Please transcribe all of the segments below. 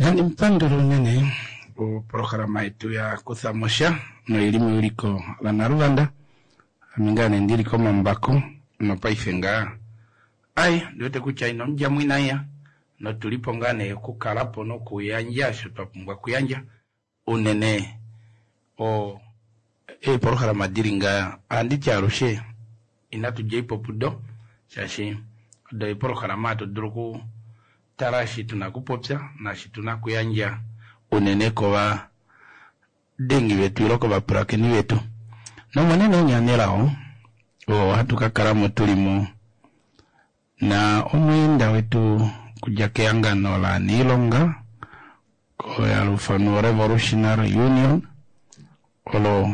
Yani mpandoro nene o programa yetu ya kuthamosha no elimu iliko la Naruvanda amingane ndiri koma mbako no paifenga ai ndote kuchaino njamwina ya no tulipo ngane kukalapo no kuyanja shotapungwa kuyanja unene o programa diringa andi charushe inatu jeipo pudo shashi do programa to druku tarashi tunakupopsa na shituna kuyanja unene kwa dengi wetu iloko wa prakeni wetu na maneno nyanelao o hatuka karamu tulimo na omwenda wetu kujakeanga nola nilonga ko ya Rufano Revolutionary Union olo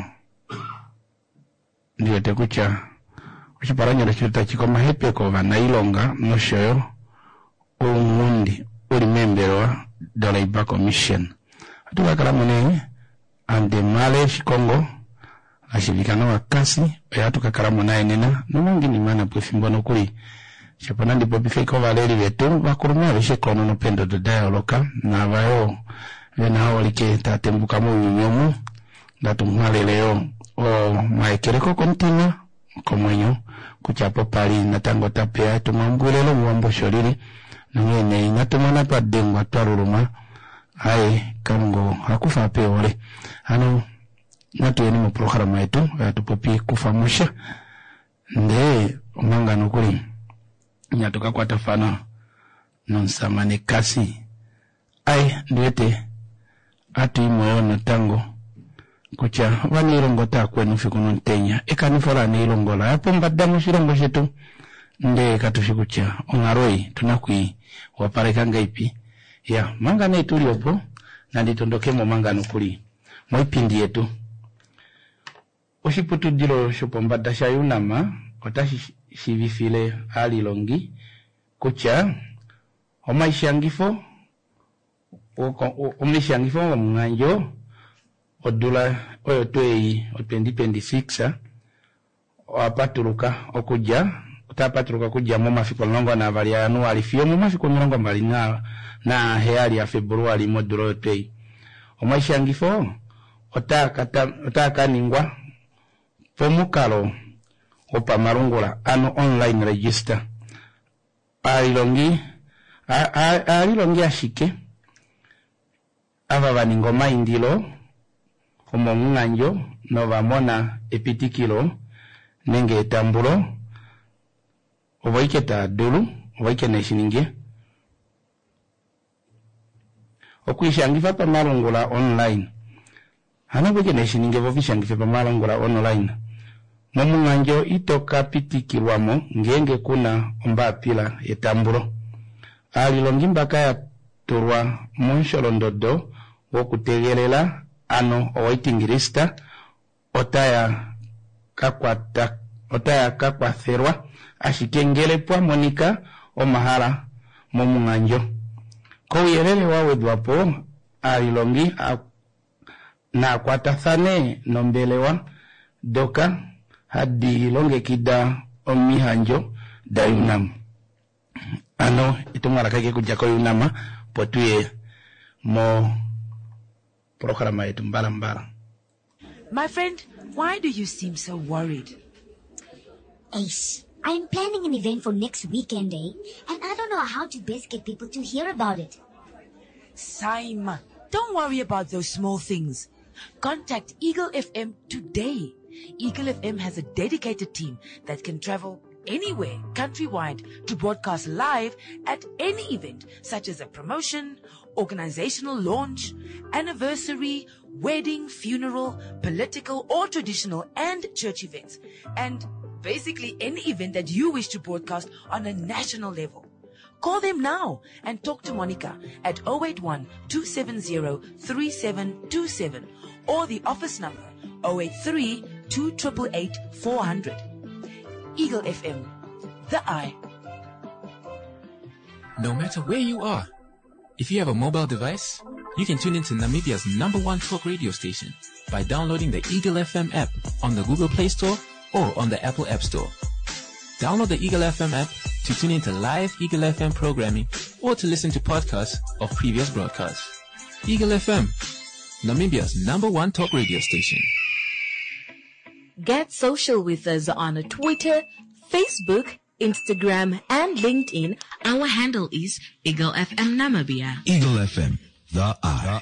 ndiyo tekucha uchiparanya na chuta chikoma hepe ko vanailonga no shoyo umundi uri memberwa dola ibako mission hatuka karamu ne ande male shikongo ashirikana wa kasi hatuka karamu na enena numungi ni mana pwefimbono kuri chapana ndipo bifeko valeri vetu vakurumia vishekono no pendo do dialoga na vayo vena hawalike tatembuka mu nyomu datu male leo o maekereko kontina komwenyo kuchapo pali natango tapea tumambulelo mwambo shoriri nangene inatumana pa dengwa twaruruma ai kango hakufa peore ano natueni mu programa yetu yatupopi kufamusha nde umangano kuri nyatoka kwa tafana nonsamane kasi ai ndiwete atu imoyo na tango kucha wanirongo ta kwenu fikuno ntenya ekanifora nirongola hapo mbadamu shirongo shetu nde katufikucha onaroi tunakui waparekanga ipi ya mangane tuliopo na nditondokemo mangano kuli moipindi yetu oshiputu dilo shopombada shayunama otashi shivifile hali longi kucha omaishangifo wa mnganjo odula oyo twei o 2026 wapaturuka okuja utapaturuka kuja mu mafiko longo na vali ya Januari fio mu mafiko longo mbali na heali ya Februari modulo twei omaishangifo otaka ningwa pomukalo opa marungula ano online register alilongi ashike ava vaningoma indilo omonganjo no vamona epitikilo nenge tambulo ovaiketa dulu ovaike neshininge okuishangifa pa marungula online hana vaike neshininge vovishangifa pa marungula online momunganjo itoka pitikilwamo ngenge kuna ombapila etambulo alilongi mbaka ya turwa monsholondodo wokutegelela ano owaitingirista otaya kakwatherwa ashikengelepwa monika omahala momunganjo kouyelele wawedwapo alilongi na kwatathane nombelewa doka hadi longe kida omihanjo dayunam ano itumara kake kujako yunama potuye mo programa yetu mbala. My friend, why do you seem so worried? Ace, I'm planning an event for next weekend, and I don't know how to best get people to hear about it. Saima, don't worry about those small things. Contact Eagle FM today. Eagle FM has a dedicated team that can travel anywhere countrywide to broadcast live at any event, such as a promotion, organizational launch, anniversary, wedding, funeral, political or traditional and church events, and basically any event that you wish to broadcast on a national level. Call them now and talk to Monica at 081-270-3727 or the office number 083-288-400. Eagle FM, the eye. No matter where you are, if you have a mobile device, you can tune into Namibia's #1 talk radio station by downloading the Eagle FM app on the Google Play Store or on the Apple App Store. Download the Eagle FM app to tune into live Eagle FM programming or to listen to podcasts of previous broadcasts. Eagle FM, Namibia's #1 talk radio station. Get social with us on Twitter, Facebook, Instagram, and LinkedIn. Our handle is Eagle FM Namibia. Eagle FM, the eye.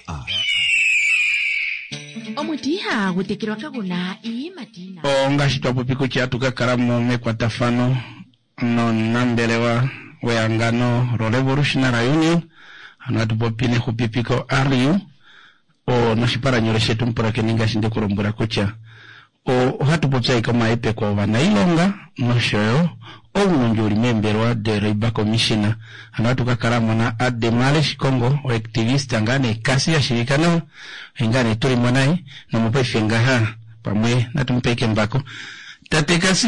Omutiha gutekirwa kaguna imadina. Ngashitwa popiko kyatu kakaramu mekwatafano no nambelewa weangano ro Revolutionary Union anatu popine kupipiko ariu o nashipara nyoreshe tumpura keninga shinde kurombura kucha o hatu popsai kama ipe kwa wanailonga noshoyo o unjuri memberwa de Reiba Commissioner anatu kakaramu na ademale shikongo o activist angane kasi ya shirikano ingane turi mwanai na mpefe ngaha pamwe natumpeke mbako tate kasi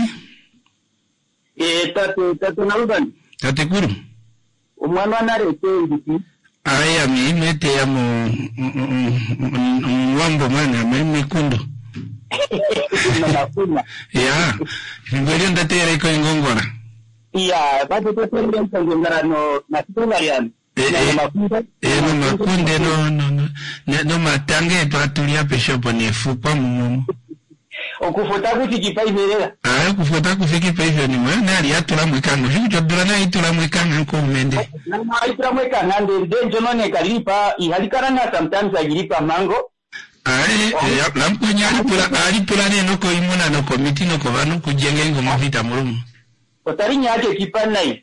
tate naruban tate kuru umwana narete ndiki aya mete ya wambo mana mekundo ya ngwele ndatere iko ngongora ya bado tutende ngongora no na tutongariana no makunde no matange patulia peshopo ni fupa mumu okufuta kufikipa imerera kufuta kufikipa hivyo ni mwana aliyatula mwikanga hicho durana itula mwikanga nko mende na itula mwikanga ndenjo none kalipa ihalikarana sometimes agilipa mango lamponya alipula neno ko imuna no komiti no ko banu kujenge ngo mavita mulumu otarinya ake kipanai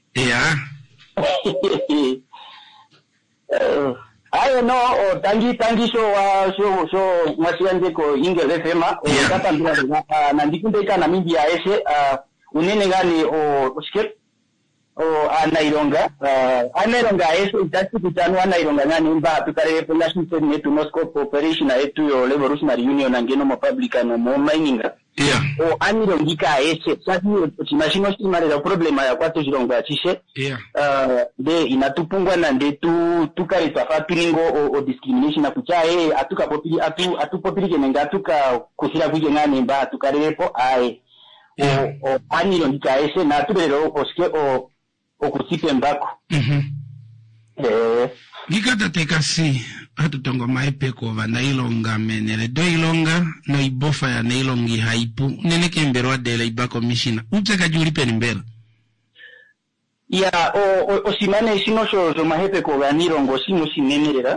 ayo no tangi show mwasianje ko Eagle FM kata mbira na ndikunde kana mimbi ya ese unene gani skip anailonga ese itasi kutano anailonga ngani mba tukare population net no scope operation etu yo Revolutionary Union angeno mo public no mo mining anirongika ese sati chimashino simarera problema ya kwato jironga chishe de inatupungwa na ndetu tukare twafapiringo o discrimination akuchae atuka popili atupopili kenenga atuka kusira kuje ngani mba tukarepo anirongika ese na tubero oske okusipe mbako Gikata tekasi hatutongo maipe kwa wanailonga menere do ilonga no ibofa ya nailongi haipu nene kemberwa de Reiba Commissioner uteka julipe nimbera ya osimane sino so mahepe kwa wanilongo sino sinemerera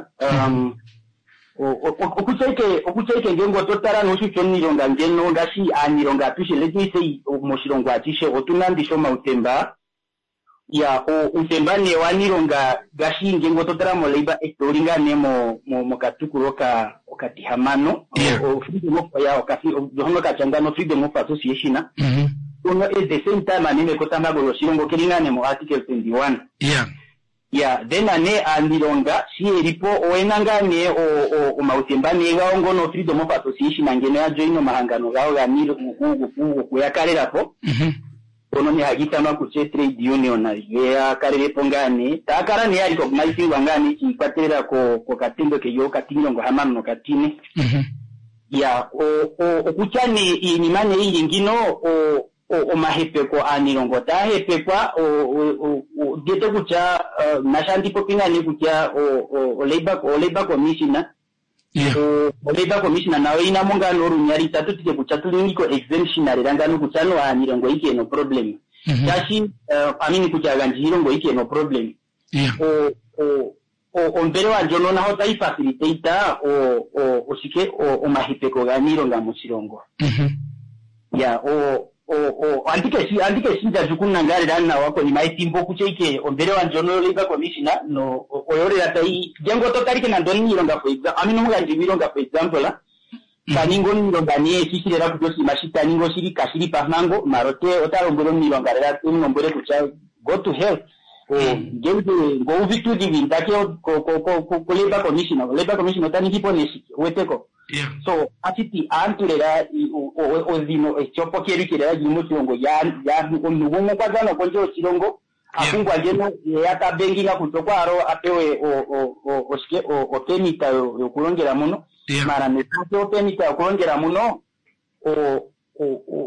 okucheke ngengo totara no shucho nilonga ngeno ngasi anironga pishe let me say moshilongo atishe otunandisho mautemba ya utemba ne wanilonga gashi ngengo totara mo Reiba ektoringa nemo mo katukuroka okatihamano freedom of ya okasi johono kachangano freedom of association uno at the same time anime kotanga go shilongo kelinga nemo article 21 then ane anilonga si eripo oenanga ne o mautemba ne gaongo no freedom of association ngene ya join no mahangano gao ga nilo kuyakarera po ono ni hagitama kuche trade union na ya karere pongani takara ni aliko maisi wangani kikwatera ko katendo ke yo katinyo ngo hamano no katine ya okuchani inimane iyi ngino o mahepe ko anilongo ta hepe kwa dieto kucha nashandi popinga ni kucha o Reiba Commissioner Reiba Commissioner nawe ina monga noru nyari tatu tike kuchatulingo exemption alirangano kuchano anilongo ike no problem kashi amini kuchaganjiro ngo ike no problem ombere wa jono na hota ifacilitator osike o mahipeko ganilonga musirongo ya andike sinja jukuna ngare dana wako ni maitimbo kucheike ombere wa jono Reiba Commissioner no oyore atai jengo to tarike na ndoni nilonga for example amino mga ndimilonga for example kaningo nilonga ni ekisirera kujosi mashita ningo shiri kashiri pamango marote otarombero nilonga rera nombore kucha go to hell gembe go vitu divindake ko Reiba Commissioner tani tipo neshi weteko so atiti anturera ozino echopo kerikira yimutongo ya onugongo kwazana konjo chirongo akungwa ngeno yata benginga kutokwaro apewe oske otemita yokulongera muno mara neto otemita yokulongera muno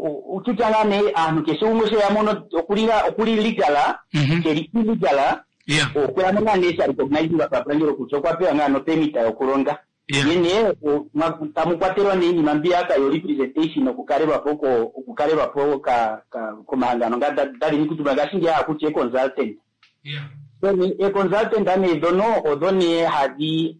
ututangane kesho umose ya muno okuli ligala keri ligala Kwa nanga nesha recognize wa kapranjiro kuchokwa pe ngano temita yokulonga. Yene tamukwatero nini mambia aka yo representation okukareba poko ka komahangano ngadali nikutubagashinje akuche consultant. So ni consultant ane dono odoni hadi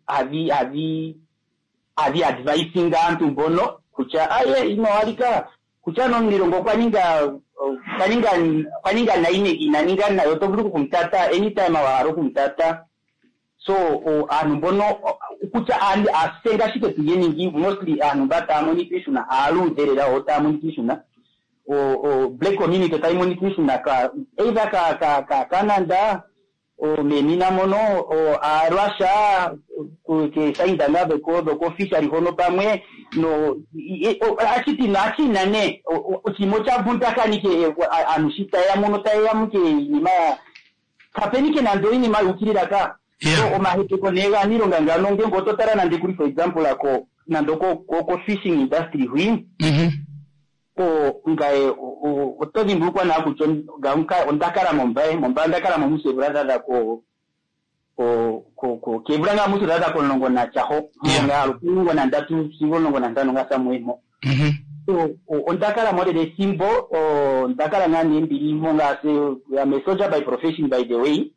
advising antu bono kucha aye ino alika kucha no mirongo kwaninga na inaninga na yotoburu kumtata anytime awaro kumtata. So anu bono kucha andi asenga shike tuyeningi mostly anu bata monitishuna alu derera ota monitishuna black community ta monitishuna ka either ka Canada o menina mono o arwasha ke sainda ngabe ko fishery hono pamwe no achiti na ne chimocha bunta kanike anushita ya mono ta ya muke ima kapenike na ndoni ma ukirira ka so omahite konega nironga ngano ngengo totara na ndikuri for example ako nandoko ko fishing industry hui ngai otodi mbukwa na kuchon gaunka ondakara mombai ndakara momuse brother ko kebranga musu dada ko longo na chaho nga lukungo na ndatu singo longo na ndano ngasa mwemo so ondakara mode de symbol ndakara ngani mbili monga se ya mesoja by profession by the way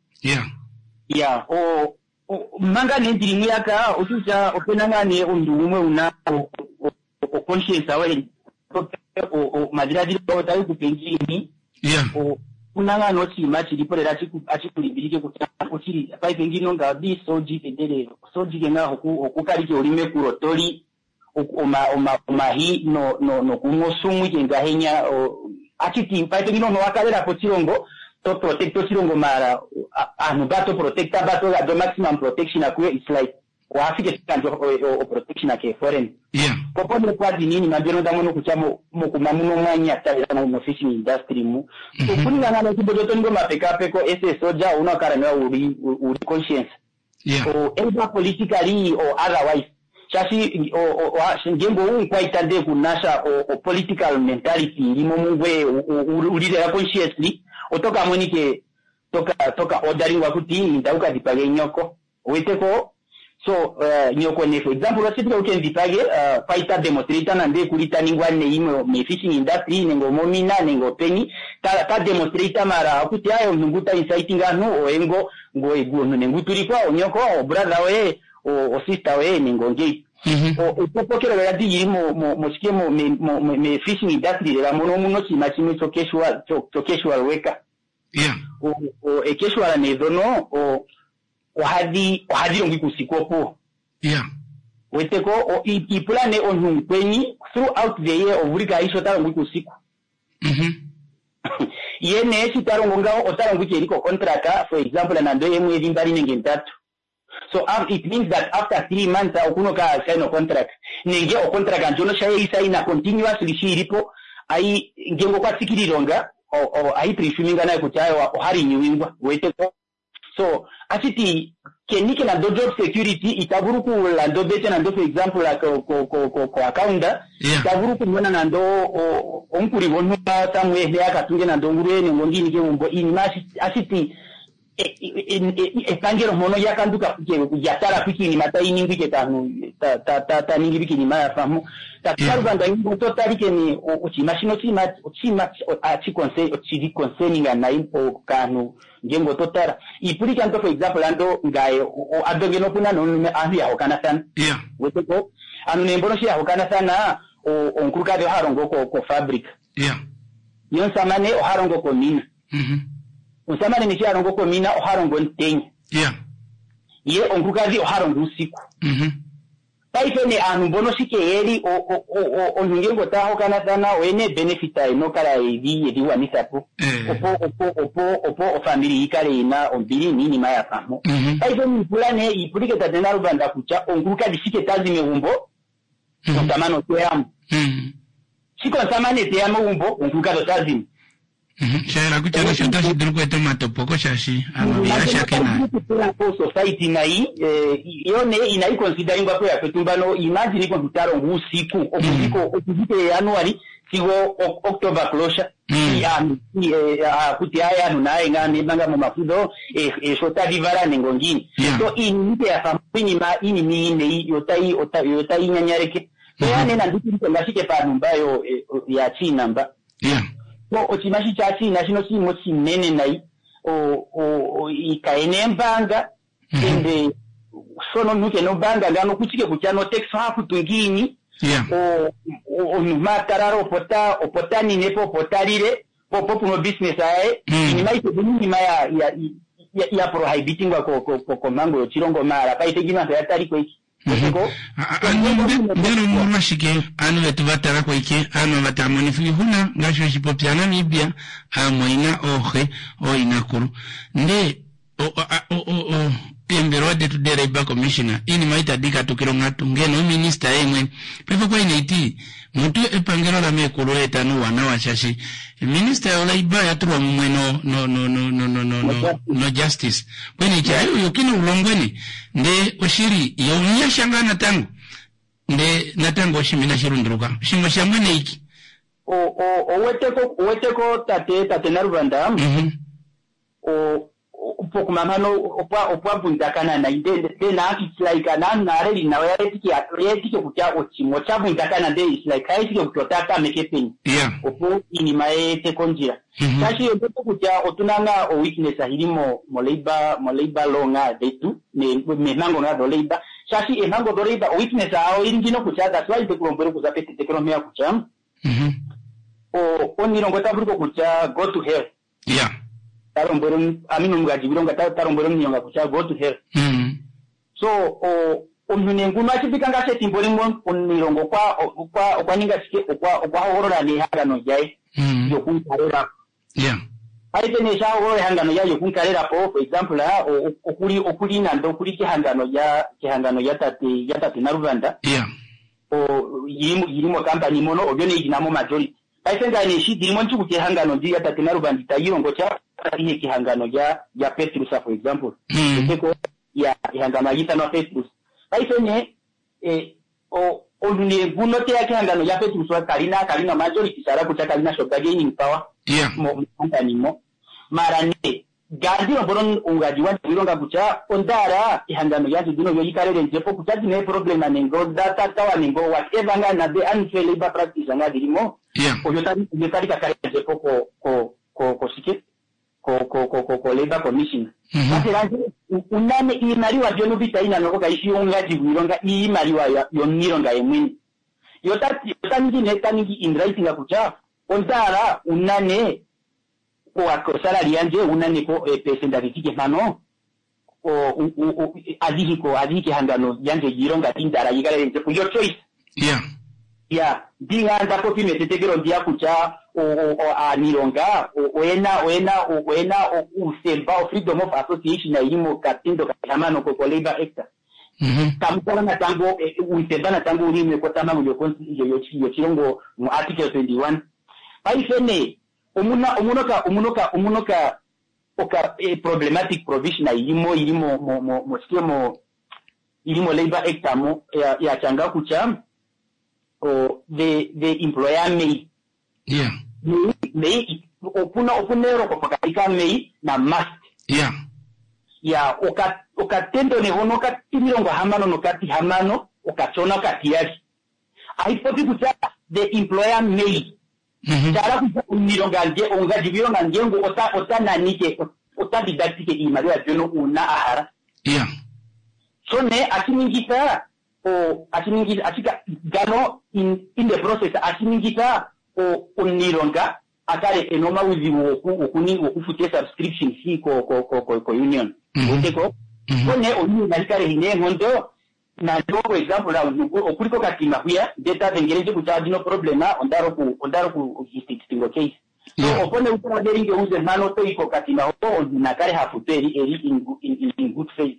manga nendiri mwaka uchucha openanga ne undumwe una conscience awe madira dilo tayo kupengini unanga noti machi liporera achikulibirike kuchiri paipengino nga bi soji pedere soji genga okukalike olime kurotori omahi no kumosumu kenga henya achiti paipengino no wakalera po chirongo to protect chirongo mara anu bato protecta bato the maximum protection akwe is like waafike kanjo o protection ake foreign popone kwa dinini mabiro ndamono kuchamo mukumamuno mwanya tayira no fishing industry mu kuni ngana kibodoto ngo mapeka ko ese soja unakarana uri conscience either politically or otherwise chashi ngembo kwa itande kunasha o political mentality limo mungwe ulire consciously otoka monike toka ordering wakuti ndauka dipage nyoko weteko so nyoko ne for example wasipika ukendipage fighter demonstrator na nde kulitaningwa ne imo me fishing industry nengo momina nengo penyi ta demonstrator mara akuti ayo nunguta inciting anu oengo ngo eguno nenguturikwa onyoko brother we o sister we nengo ngi upopokera yadi mo shike me fishing industry la mono muno chima chimi cho casual weka casual ne dono ohadi longi kusikopo weteko ipulane onhunkweni throughout the year ovurika isho tarongi kusiku yene sitarongo ngao otarongi cheriko contract for example na ndo yemwe limbari nenge ntatu. So it means that after 3 months okuno ka sign a contract nenge o contract anjono shaye isaina continuously shiripo ai ngengo kwa sikirironga o ai prishuminga na kutayo hari nyuingwa weteko. So asiti kenike na do job security itaburuku la do bete na ndo for example la ko accounta itaburuku mwana na ndo onkuri wonu tamwe ne akatunge na ndo ngure ne ngongini ke umbo inimasi asiti pangero mono yakanduka kujatara kwiki matai ningi ke tanu ta ningi biki ni maya famu takarubanga ingo totali ke ni uchimashino chima achidi concerning na impo kanu ngengo totara ipulika nto for example ando ngaye adonge no kuna no ahi ya hokana sana weteko anu nembono shi ya hokana sana onkuruka de harongo ko fabric yon samane o harongo ko mina usamane ni harongo ko mina o harongo ntenyi ye onkuruka di o harongo usiku taifene anu bono shike eri o ngengo ta hokana sana wene benefita no kala edi wanisapo opo family ikale ina ombiri nini maya famo taifene ipulane ipulike tadena rubanda kucha onkuruka di shike tazime umbo usamano teamu shiko samane teamu umbo onkuruka do tazime Shara kuchana shota shidruko eto matopoko shashi amabia shakena society nai yone inai considering kwa ya kutumbano imagine iko tutaro usiku okuziko January sigo October closure kuti aya nunaye ngani banga mu mafudo shota vivara nengongini so inite ya famini ma ini mine yotai nyanyareke so nena nditi ngashike pa numbayo ya China mba so ochimashi cha China shino simo sinene nai ikaene mbanga ende sono nuke no banga ngano kuchike kuchano texfa kutungini o matararo opotani nepo potarire popo no business ae ni maite bunini maya ya prohibiting ko mango yo chirongo mara paite gina ya tariko iki ko ndero mama shike anu etuvatara ko iki anu matamoni huna ngasho shipopiana nibia amoina ohe o inakuru nde Tembero de to the Labour Commissioner ini maita dika tukilonga tungeno minister emwe pepo kwa inaiti mutu epangero la mekuleta no wana washashi minister ya Labour yatruwa mwe no justice kwene chayo yokino ulongweni nde oshiri yonya shangana tangu nde natango shimina shirunduruka shimo shamwene iki oweteko tate narubanda pokumamano opwa bundakana na ide na it's like na really na yetike kutya ochimo cha bundakana de is like haitike kutotaka mekepen opo ini maete konjira kashi yoto kutya otunanga o weakness ahirimo moleiba longa detu me mango na do leiba kashi emango do leiba o weakness ao ingino kutya that's why the kurombero kuzapete tekromia kutya onirongo tabuko kutya go to hell tarombero amino mugaji bironga tarombero nyonga kucha go to hell so omunengu nachibika ngase timbolingo onirongo kwa ninga sike kwa horora ni hangano jai yokunkarera aite ne sha horora hangano ya yokunkarera for example okuli nando kuli kihangano ya tate na Rwanda yirimo company mono obyone iginamo majority aisenga ni shi dirimo nchuku kihangano ya tate na Rwanda tayirongo cha ihe kihangano ya Petrus for example ndeko ya kihangano yita na Petrus aifenye olune gunote ya kihangano ya Petrus wa kalina majority sara kucha kalina shoga gaining power mo animo marane gadi boron ungaji wa bironga kucha ondara kihangano ya dino yo yikarere njepo kucha dine problem na ngo data tawa ngo whatever ngana the unfair labor practice ngadi limo oyotari kakare njepo ko sike ko Labour Commission basi unane imaliwa jono bitaina noko kaishi ungaji wironga imaliwa yonironga emwini yotati netangi in writing akucha ondara unane ko salary yanje unane ko pesa ndikike mano aziki hangano yanje yironga tindara yigale nje your choice dinga ndako kimetetegero ndia kucha anironga oena usemba freedom of association na yimo katindo kamano ko Labour Act kamukala na tango usemba na tango urime ko tama yo chirongo mu article 21 paifene umunoka problematic provision yimo Labour Act amo ya changa kucha the employer may opunero kwa katika may na must okatendo ne hono katirongo hamano no kati hamano okachona katiari aipoti kucha the employer may tara kunironga nje ongajibiro na ngengo ota nike ota didactique imali ya jono una ahara so ne akiningita atika gano in the process akiningita unironga akare enoma wizi okufute subscription fee ko union uteko kone oni nalikare hine ngondo na for example na okuliko katima huya data vengereje kutaji no problema ondaro ku istingo case so opone ukora deringe uze mano to iko katima ho nakare hafuteri in good faith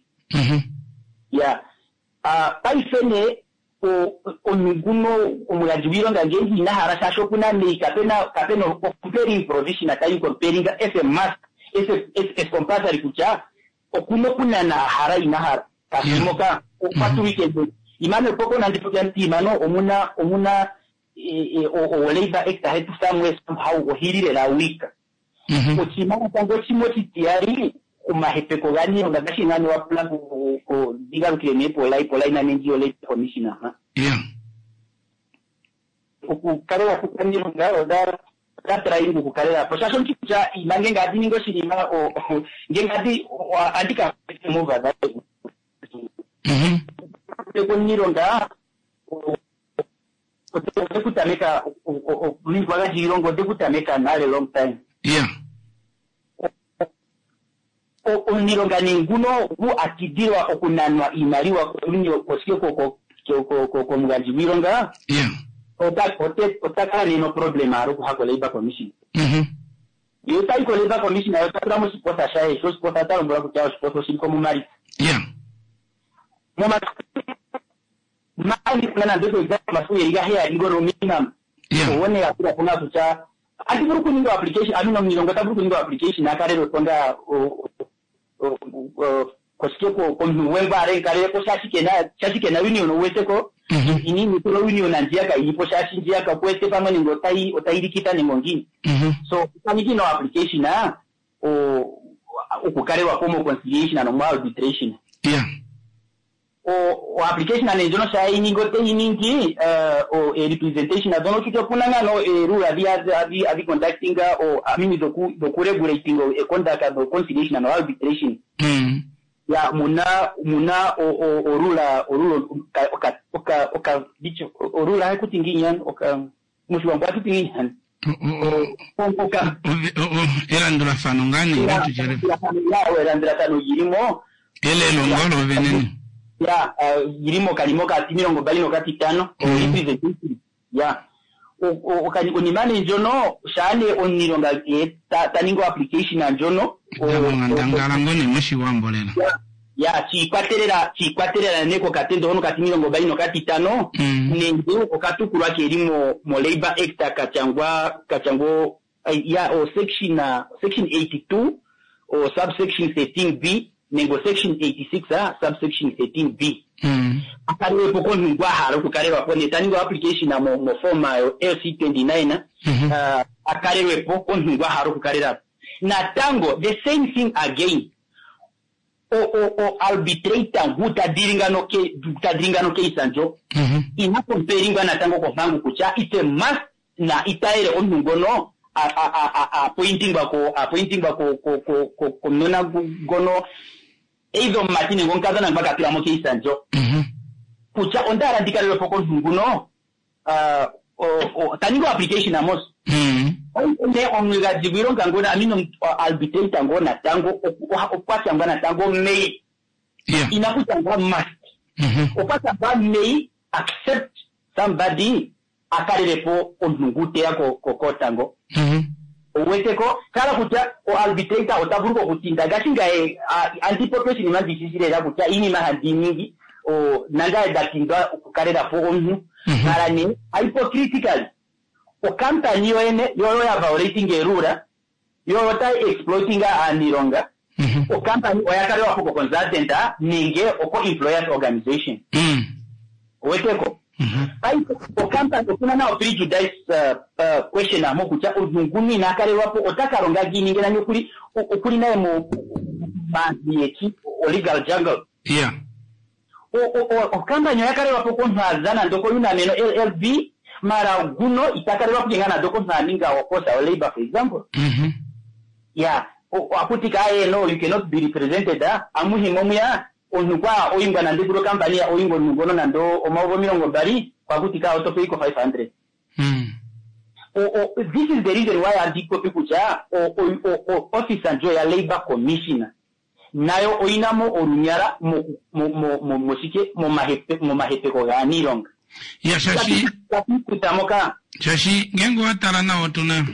paifene oniguno omulajibiro ngangengi na harasha shokuna ni kapena comparing provision atayi comparing as a must as compulsory kucha okuno kuna na hara inahara kasimoka patu weekend imano poko na ndipokanti imano omuna o labor act head somewhere somehow o hilile la wika ochimana tango chimoti tiari umahepeko gani ongashi ngani wa plan ko diga ukile polai na NGO labor commissioner kukarela kukaniro ngaro da trying kukarela procession kicha imange ngadi ningo sinima o ngengadi andika move that kuniro nga kutameka mingwaga jirongo de kutameka nale long time oniro nga ninguno gu akidirwa okunanwa imaliwa kunyo kosikyo ko mugaji wironga Otaka ni no problema aro kuhako labor commission. Yo tai ko labor commission ayo tramo supporta shae, so supporta talo mbura kuchao supporto sin como mari. Mama mali kana ndio exact masu yega hea ngoro minimum. Wone ya kula kuna tucha. Ati buru kuningo application, amino mnilongo ta buru kuningo application na kare rotonda kosikyo ko mnuweba are kare ko shashike na union weteko. Ini mitulo union nanjia ka ipo shashi njia ka kwete pamwe ningo otairikita ningongini so kaniki no application na o kukarewa como conciliation and arbitration o application na njono sai ningo te iningi o representation na dono kito punanga no rule adi conducting o amini doku regulating o conduct of conciliation and arbitration ya muna o rula hakutinginyan mushwamba kutinginyan era ndura fano ngani ngatu jere era ndura tano yirimo ele longolo veneni ya yirimo kalimo ka timirongo balino ka titano representation ya onimane njono shane onironga taningo application na njono ngandangala ngone mushi wambolela ya chikwaterera neko katendo hono katimirongo balino katitano nenge okatukurwa kelimo mo labor act kachangwa ya o section 82 o subsection 13b nengo section 86 subsection 13b akariwe poko ngwa haro kukarewa pone taningo application na mo form LC29 akariwe poko ngwa haro kukarera na tango the same thing again o arbitrator gutadiringano ke isanjo ina comparinga na tango ko bangu kucha ite must na itaire onungono appointing bako nona gono eizo matini ngonkaza na mpaka pila moke isanjo kucha ondara ndikalelo poko nunguno taningo application amos ne onwiga jibiro ngangona amino arbitrator ngona tango okwata ngana tango may inakutanga must okwata may accept somebody akarerepo onungute yako kokotango oweteko kala kuta o arbitrator otaburuko kutinda gashinga anti-population mandisisire ya kuta ini mahandi mingi o nanga dakinga kukarera po onu narani hypocritical o company yo ya violating erura yo ta exploiting anironga o company o yakalewa ko consultant ninge o employers organization oweteko o company kuna na prejudice question amo kucha ozunguni na kale wapo otakaronga gini ngena nyukuri naye mu bandiyeki o legal jungle o company yakale wapo konzana ndoko yuna neno LLB mara guno itakale wapo ngana ndoko nzaninga wakosa o labor for example akutika no you cannot be represented amuhimo muya onukwa oyingwa na ndikuro company ya oyingo nugono na ndo omawo mirongo bari kwa kutika autopay ko 500 this is the reason why andiko pikucha officer njo ya labor commissioner nayo oinamo orunyara mo mosike mo mahepe ko ya nilonga ya shashi kutamoka shashi ngengo watara na otuna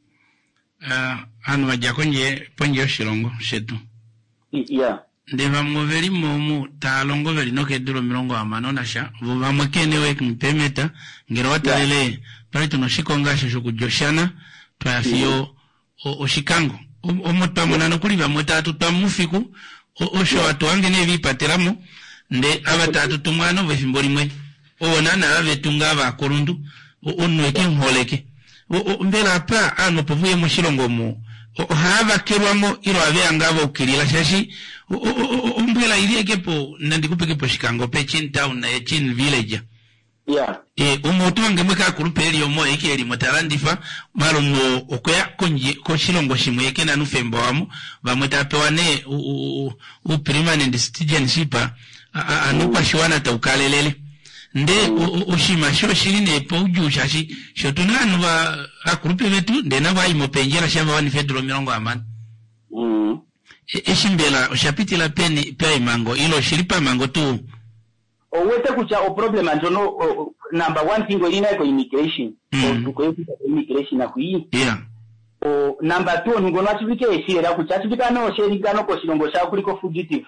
anu wajakonje ponje shilongo shetu ndeva mwoveri momu talongo veri noke duro mirongo amano nasha vuva mwekene wek mpemeta ngero watalele pari tunoshikonga shasho kujoshana tuafiyo oshikango omotpamona nokuliva mwetatu twamufiku osho watu wange nevi pateramo nde abatatu tumwano vefimbo limwe ona na avetunga abakorundu onweke nholeke mbela pa ano povuye mushilongo mu hava kerwamo iro ave ngavo ukirila shashi mbela iliyekepo nandikupekepo shikango pe Chin Town na Chin Village umutu wange mweka kurupe eli omo eke eli motarandifa maro no okwea ko shilongo shimweke na nufembo wamu vamweta pewane permanent citizenship anupa shiwana ta ukalelele nde ushima sho shirine po ujushashi shotunanu wa akurupe vetu nde na wa imopenjera shamba wani fedro mirongo amani eshimbela ushapiti la peni pia imango ilo shiripa mango tu owete kucha o problem anjono number one thing ina ko immigration ko immigration na kui o number two ngo na chibike esira kucha chibika no sherika no ko shilongo sha kuliko fugitive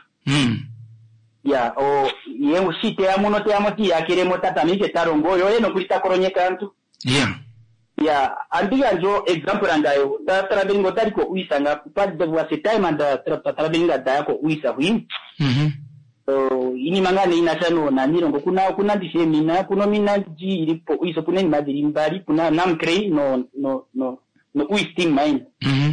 o yengu shite ya muno te amoti ya kiremo tatamike tarongo yo eno kulita koronyeka antu andiga njo example andayo da traveling otari ko uisanga part de was time and traveling da ko uisa hui ini mangane inasano na mirongo kuna disemina kuno minaji ilipo uiso kuneni madiri mbali kuna namkrei no uisting mind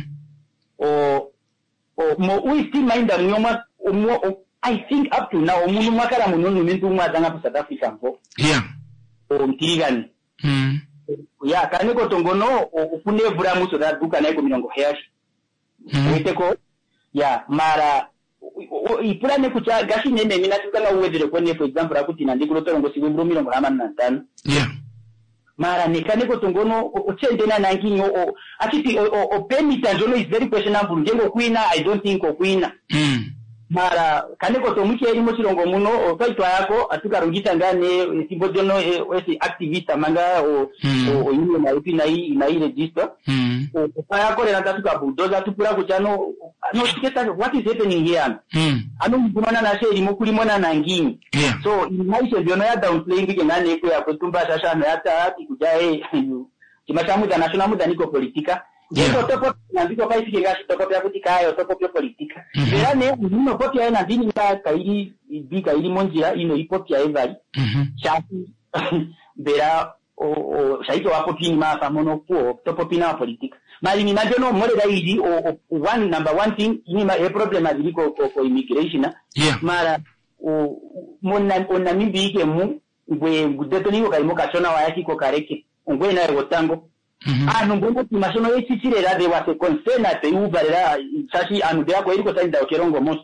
mo uisting mind amyoma I think up to now munu makala mununu mintu mwazanga pa South Africa mpo mtirigani kaniko tongono ukune vura muso da duka naiko milongo heashi weteko mara ipulane kucha gashi nene mina tukanga uwezere kwenye for example akuti nandikulo torongo siwembro milongo hamani na tano mara nekaniko tongono uchendena nanginyo akiti permit anjono is very questionable njengo kuina I don't think kuina mara kaniko tomuki eri mochirongo muno twaitwa yako atukarungita ngane sibojono wesi activist manga yino na upina ina register yako le natatuka bulldozer tupura kuchano no tiketa what is happening here ano mkumana na sheri mokuli mona na ngini so maisha biono ya downplaying ngane ko ya kutumba sasa na hata ati kujae kimashamuda national muda niko politika Jeko topo nandiko paisi kengashi topo pia kutika ayo topo pia politika. Berane ununo poti ya ena dini mba kairi bika ili monjia ino ipoti ya evari. Shafi bera shaito wapo pini maafa mono kuo topo pina wa politika. Mali ni majono mwole da hizi number one thing ini problem adili ko immigration mara mona mimbi ike mu ngwe gudeto niyo kaimo kachona wa yaki ko kareke ngwe na egotango nungungu timashono yechirera they was a concern at the ubarera sashi anudea ko iriko tanda okerongo mos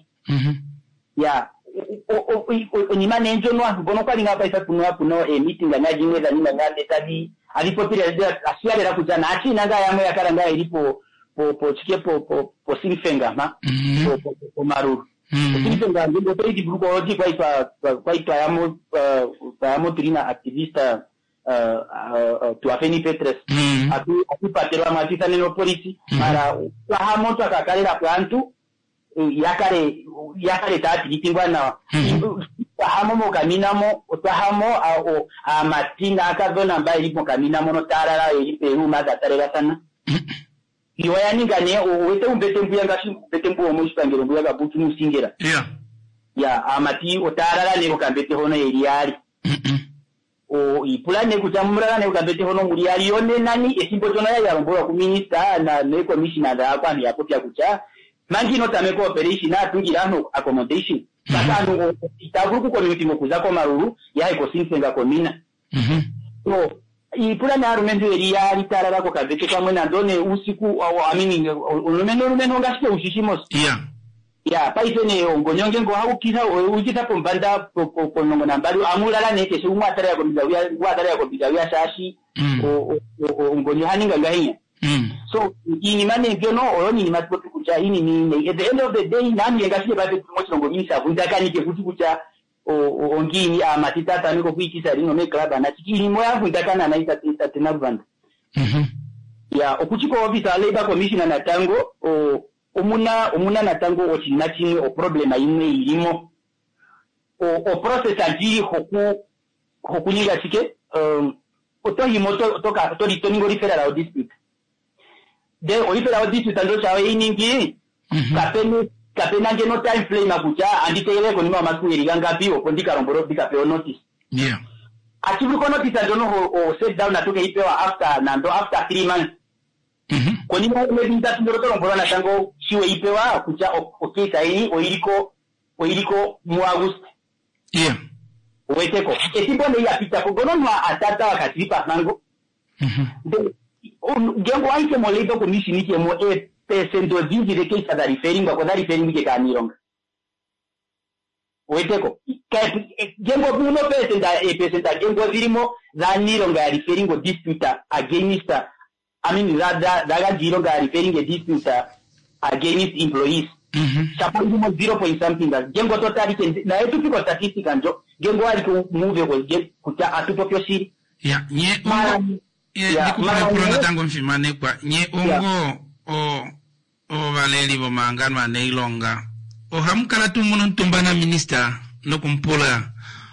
ni manenjo no bono kwali ngapa isa kuno meeting na jingwe za nina ngade tadi alipopira asialera kujana achi nanga yamwe yakaranga ilipo po chike po sinfenga po maruru sinfenga ngo pedi grupo odi kwaitwa yamo trina activista tu afeni petres atu patero amatisa neno polisi mara hamoto akakalera plantu yakare tati litingwa na hamo kaminamo otahamo amatinga akadona mbaye lipo kaminamo no tarara elipe uma gatarera sana iwaya ningane wete umbete mbuya ngashi bete mbuo mushipangero mbuya gabutu musingera amati otarara ne ukambete hono eliari ipulane kutamurana ne ukambete hono muri yone nani esimbo tona ya rombola ku minister na ne commissioner da kwani yakopya kucha mangi no tame cooperation atungira no accommodation sasa no itavuku community mokuza ko maruru ya iko sinsenga komina so ipulane arumenzo eria litarara ko kavete kamwe na done usiku amini urumeno ngashike ushishimos paisene ngonyonge ngo haukisa ukita pombanda ponongo nambali amulala neke se umwa tare yako bidawiya shashi ngonyo haninga ngahinya so ini mane ngeno oyoni ni matpotu kucha ini ni at the end of the day nani ngashike bade mochongo misa vundakani ke kuti kucha ongini amatitata niko kuikisa rino me club na tikili moya vundakana na ita tena banda okuchiko officer labor commissioner na tango omuna na tango ochina chimwe o problema imwe ilimo o process ajiri hoku nyinga chike otohi moto to litoningo referral dispute de o referral dispute ando chawe iningi kapena ngeno time frame akucha anditele ko nima makuiri gangapi okondika romboro bika pe notice Achibuko notice adono o set down atuke ipewa after 3 months. Koni mwezi mtatu ndoroto mbona tango shiwe ipewa kucha okay saini oiriko mu August. Yeah. Weteko. Etibone ya pita kogono mwa atata wakatipa nango. Gengo aike mo Labour Commission ike mo percento vingi de case da referring ke Kanironga. Weteko. Gengo buno percenta gengo virimo za Nironga referring go dispute against daga Nironga referring a dispute against employees. Chapo mo 0. something that gengo totally na etu piko statistic anjo gengo ali ku move ko kuta atupopyo shiri. Yeah, nye nikupula tango mfimane kwa nye ongo o valeri bo mangano ne Ilonga o hamkala tumuno ntumbana minister no kumpula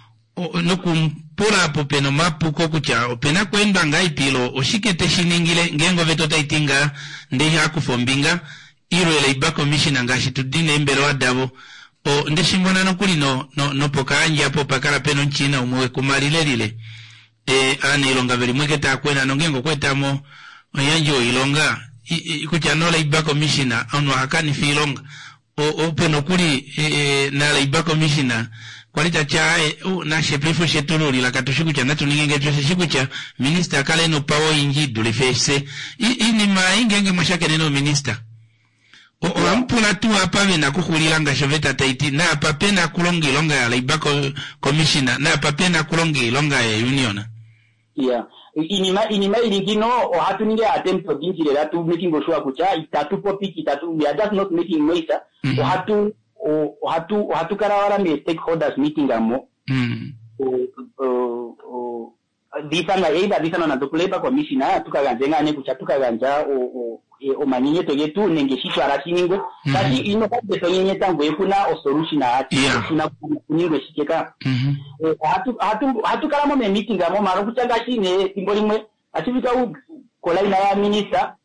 popeno mapu kokucha opena kwenda ngai pilo oshikete shiningile ngengo vetota itinga ndehi akufombinga iro Labour Commission ngashi tudine mbere wadabo o ndeshimona no kuli no pokaanja po pakala peno nchina umwe kumalilelile ani Ilonga veri mweketa kwena nongengo kwetamo yanjo Ilonga kucha no Labour Commission onu hakani fi Ilonga o peno kuli na Labour Commission kwalita cha na sheprefu shetuluri la katushikucha natu ningenge jose shikucha minister kale no power inji dulefese ini maingenge mashake neno minister o ampula tu apawe na kukulilanga shoveta taiti na apapena kulongi Ilonga ya Labour Commission na apapena kulongi Ilonga ya union. Yeah. Inima ilingino o hatu ninge attempt to dinjile latu making sure kucha itatu popiki itatu we are just not making noise. O hatu karawara me stakeholders meeting amo. Disa na Labour Commission tukaganjenga ne kucha tukaganja o manyinyeto yetu nenge shishwa rashiningo kati ino kwa sonyenye tango yekuna o solution ati kuna kuningo shikeka hatu kalamo me meeting amo maro kuchanga shine simbolimwe ativika u kolaina ya minister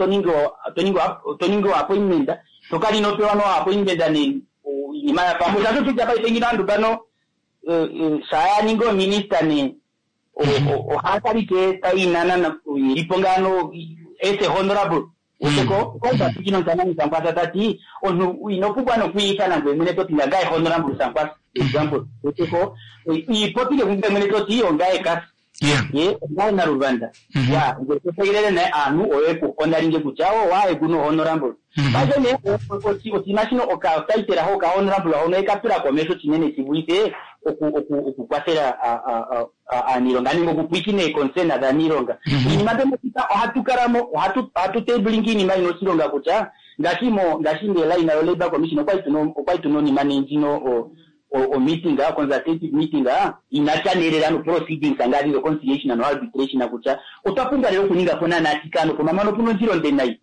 toningo appointment tokali no pewa no appointment ni imaya pamoja tu tujapa itengira ndu bano saya ningo minister ni o hatari ke tainana na ilipongano ese honorable uteko kwa tikino tanani sampasa tati onu inokubwa no kuita na ngwe to tingaga honorable sampasa example uteko ipotile ngwe mweneto ti ongae kas ngai na Rwanda ngwe tegele na anu oyeku ondaringe kuchao wa eguno honorable baje ne o national okataitera ho ka honorable ono ekapira komeso chinene sibuite okukwasera a Nironga ningo kupikine concern da Nironga ni mademo kita hatukaramo hatu tabling ni mai no Nironga kucha ngashinde la ina Labour Commission kwa ituno ni managino o meeting consultative meeting inachanerera no proceedings ngari no conciliation and arbitration kucha utapunga leo kuninga pona na atikano kwa mama no kuno 0.9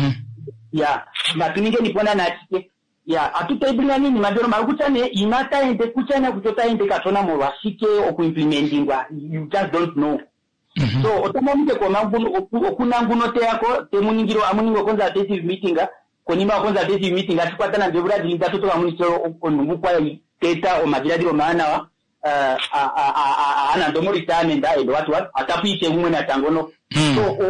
na tuninge ni pona na atike atutaibringa nini madoro marukuchane imata ende kuchana kutota ende katona mo washike okuimplementingwa you just don't know. So otamamike kwa manguno okunanguno te yako temuningiro amuningo consultative meeting konima consultative meeting atikwatana ndebura dilinda toto wa ministero onungu kwa teta o majiradiro maana wa ana ndomo retirement ayo watu atapishe umwe na tangono so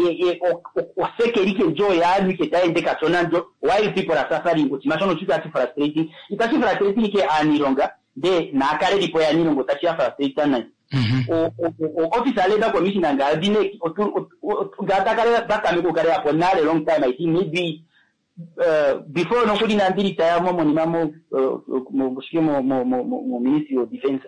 o sekerike joy ya ke taende katona njo while people are suffering utimasono chuka ati frustrating itasi frustrating ke Anironga de na kare dipo ya Nirongo tachi frustrating na o officer Labour Commission ngadine gata kare bakamiko kare hapo na long time I think maybe before no kudi na ndiri taya mo ni mamo mo Ministry of Defense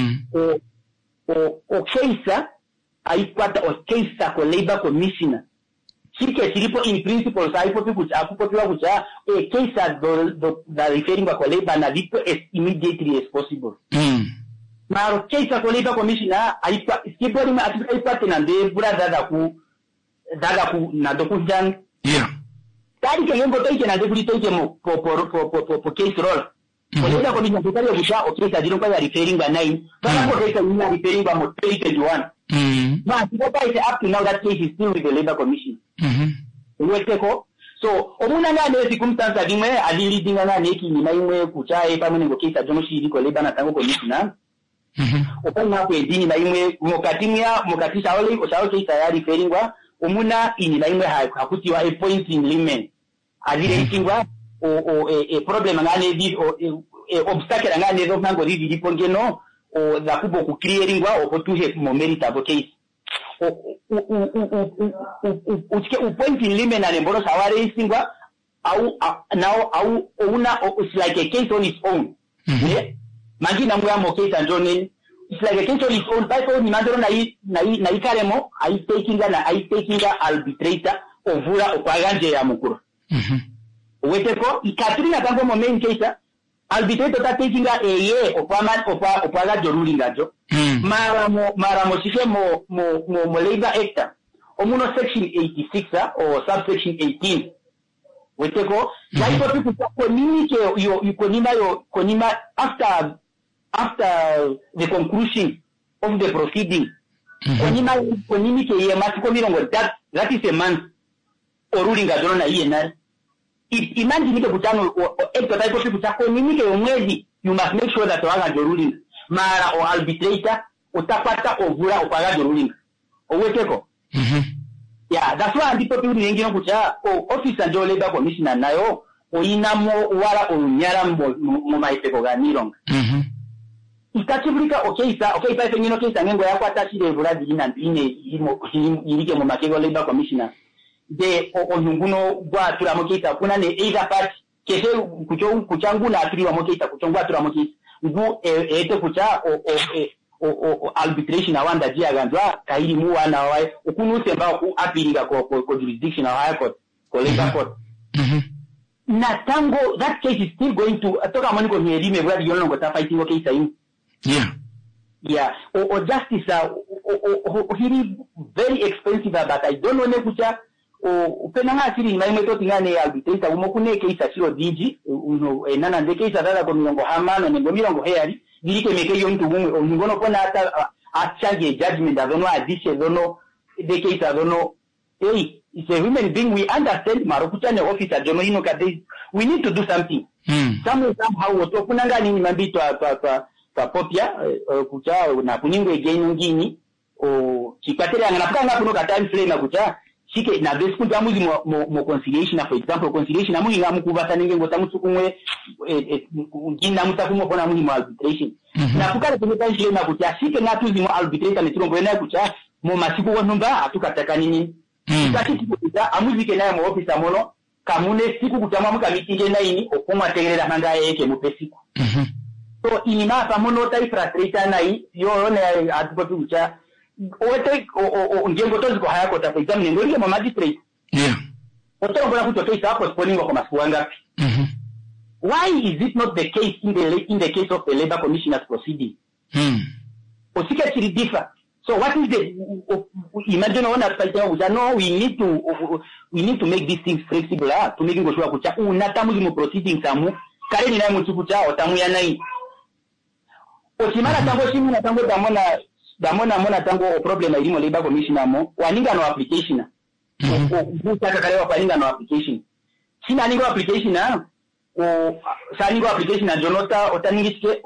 o keisa aikwata o keisa ko Labour Commission chike chilipo in principle saipo akupotiwa kucha keisa do referring kwa Labour na vipo as immediately as possible maro keisa ko Labour Commission aipa skipori ma aipa na de brother daga ku na dokujan kali ke yengo toike na de toike mo po case roll Koleza kwa mimi tutali kusha okesa dilo kwa referring by 9 kama kwa kesa ni referring by 21 but up to now that case is still with the Labour Commission weteko so omuna ngane circumstance adimwe adili dinga ngane ki ni maimwe kuchae pamwe ngo kesa jono shiri ko Labour na tango commission Opana kwa edini na imwe mokati saole keisa ya referringwa omuna ini na imwe hakutiwa a point in limit azire ikingwa o problem ngane di obstacle ngane zo nango di dipongeno o za kubo ku clearingwa opotuhe mo meritable case o point in limit na mboro saware isingwa au una it's like a case on its own. Yeah. Magina mwa mo case andone it's like a case on its own. By so ni mandoro na ikaremo I taking arbitrator ovura okwaganje ya mukuru. Weteko ikatrina tango mo main case arbitrator ta taking okwaga ruling gajo. Mara mo sike mo labor act. Omuno section 86 or subsection 18. Weteko like for people communicate you konima after the conclusion of the proceeding konima communicate ye matiko mirongo that is a month or ruling adona na imagine ke kutano eto type of people communicate omwezi you must make sure that waga the ruling mara or arbitrator utapata ovura upaga the ruling oweteko yeah, that's why people wengine kucha office and labor commissioner nayo oinamo wala onyara mu maiteko ganirong. Ikachibulika okay pa fenino kesa ngengo yakwa atashire vula dina ndine yirike mu makego labor commissioner de onyunguno gwa turamo kesa kuna ne either part kese kuchangula aturiwa mo kesa kuchongwa turamo kesa ngu ete kucha o arbitration awanda dia ganzwa kairi mu wana wai okunuse mba ku appealinga ko jurisdiction or high court ko labor court na tango that case is still going to atoka moniko hieri me bwa yolongo ta fighting okay sai or justice hiri very expensive but I don't know ne kucha upena ngasiri na imwe toti ngane arbitrator umokune case sio diji nana de case dada ko milongo hamano ne milongo heri dirike meke yo ntu bumwe ongono kona ata achange judgment adono adishe dono de case adono hey it's a human being we understand marokutane officer dono ino kade we need to do something somehow woto kunanga nini mambito pa popia kucha na kuningo egeino ngini o chikatele anapanga kuno ka time frame kucha chike na base kunja muzi mo conciliation for example conciliation amu ngamu kubata ninge ngota mutsukumwe ngina mutakumo kona muzi mo arbitration na kukale kumeta shile na kucha chike na tuzi mo arbitrator ne tirongo ena kucha mo masiku wonumba atukataka nini kati kucha amuzi kenaye mo officer mono kamune siku kutama mukamitinde na ini okuma tegerera manga yake mu pesiku so inima pamono tai frustrator nai yo ne atupotu kucha ote ngengo tozi kwa hayako ta exam ni ngori ya magistrate oto mbona kutoka hapo spolingo kwa masiku ngapi why is it not the case in the case of the labor commissioner's proceeding osika chiri differ so what is the imagine ona tutaita no we need to make these things flexible to make ngo shwa kucha unatamu mu proceeding samu kare ni naye mtukucha otamu ya nai osimana tango simu na tango damona tango o problem ilimo labor commissioner mo waninga no application butaka kale waninga no application sina ningo application saningo application na jonota otaningishike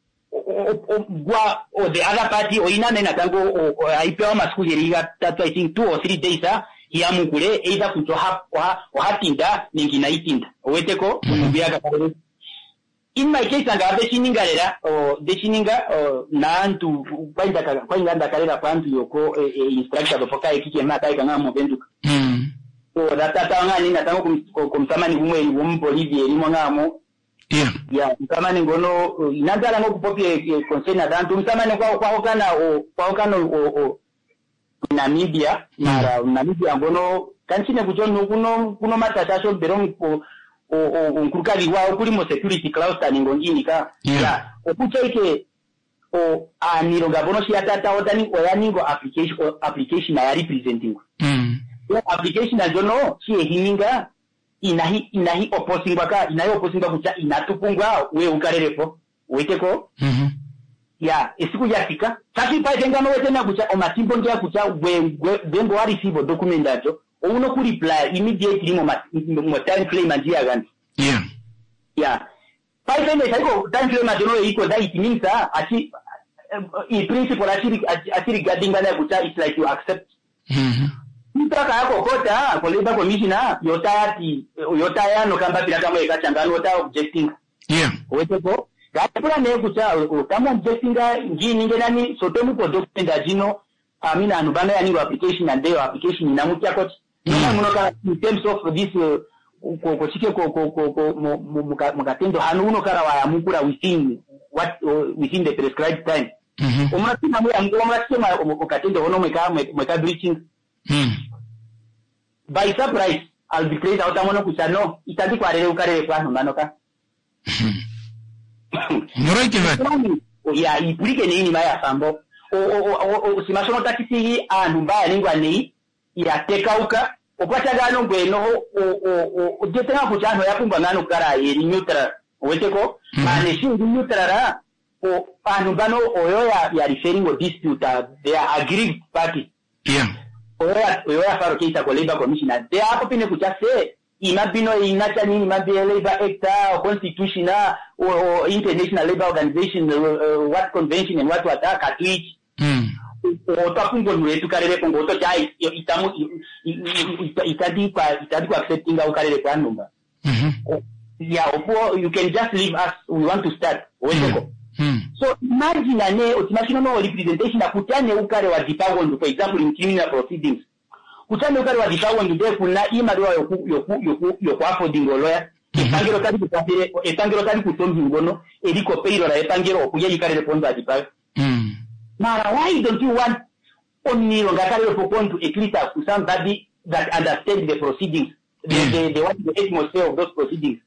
gwa the other party ina nena tango aipewa masiku yeriga tatu I think 2 or 3 days ya mukule either kutoha hatinda ningina itinda oweteko mubiaga kale in my case ngabe chiningalera deshininga nantu kwainda kalera pantu yoko instructor dopoka ikike mata ikanga mo benduka so datata ngani na tango kumsamani kumwe wumpolivi elimo ngamo msamani ngono inandala ngo kupopie concern adantu msamani kwa okano Namibia mara Namibia ngono kanchine kujono kuno matatasho berong unkukali wao kulimo security cluster ningongini ka okucheke anironga bono shi atata odani oyaningo application na representing application ajono shi ehininga inahi opposing baka inayo opposing bakucha inatupungwa we ukarerepo weteko esiku yafika sasa pa tengano wetena kucha omatimbo ngia kucha we bengo wa receive document ajo uno ku reply immediately mo time frame anjia gani pa tenge saiko time frame ajo no iko that it means in principle actually regarding that kucha it's like you accept mtaka yako kota kwa labor commissioner yotaya no kamba bila kama ikachangana wota objecting weteko gapura ne kucha kama objecting ngini ngenani sotemu ko document ajino amina anubana yani application and their application inamukia coach munoka in terms of this kochike mukatendo hanuno kara wa mukura within the prescribed time umratima umratima mukatendo hono mweka breaching by surprise I'll be crazy out amono kusano itadi kwarele ukarele kwa manoka Moroike va ya ipulike nini maya sambo simashono takisi mbaya lingwa nei ya tekauka opata gano gweno jetena kuchano yakumba ngano kara yeri neutral weteko mane shi neutral bano oyo ya referring or dispute they are aggrieved party oyo ya faro kisa kwa labor commissioner they are popine kuchase imabino inacha nini mabia labor act or constitution or international labor organization what convention and what at which otakungo nwetu karere kongo to chai itamu itadi kwa accepting au karere kwa number you can just leave us we want to start weteko so imagine otimashino no representation akutane ukare wa dipago for example in criminal proceedings kutane ukare wa dipago ndio kuna imaliwa yoku affording lawyer etangero kali kutombi ngono eliko peiro la etangero okuye ikarere ponza dipago Mara, why don't you want only Longatari Popon to equate to somebody that understands the proceedings, the atmosphere of those proceedings?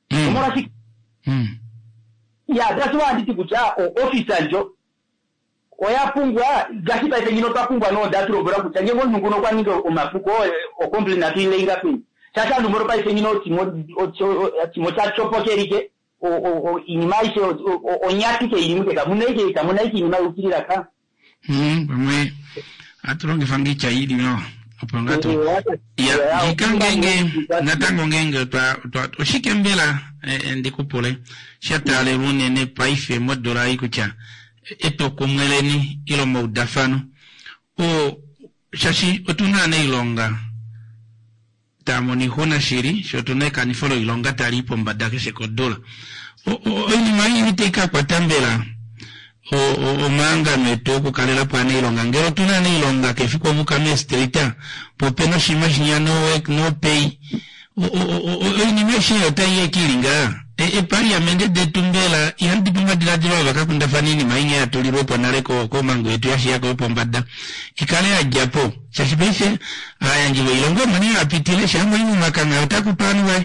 Yeah, that's why I did to officer Joe. Oyapungwa, Gasita Tapungwa, no, that Robert Kutango, Muguno Panigo, Omapuko, or complain that he laying up in. Sasa Numoropa Senino, Timochacho Pokerike, or in my show, or Nyaki, Kamunaki, in my Ukiraka. Bamwe atronge fangi chaidi no opongato ya ikangenge natango ngenge twa oshike mbela ndikupole shatale rune ne paife modora ikucha eto komweleni ilo modafano o shashi otuna ne ilonga tamoni hona shiri shotune kanifolo ilonga talipo mbadake sekodola o ni mai viteka kwa tambela o manga metoko kalela pane ilonga ngero tuna ne ilonga kefiko mukame strita popeno shimashinya no pay o ni meshi otaye kilinga parliament de tumbela yanti pumba dilajwa bakakunda fanini mainye atuliro ponareko ko mango etu yashia ko pombada ikale ajapo chashibese aya njiwe ilongo mani apitile shamwe mu makanga utakupanu we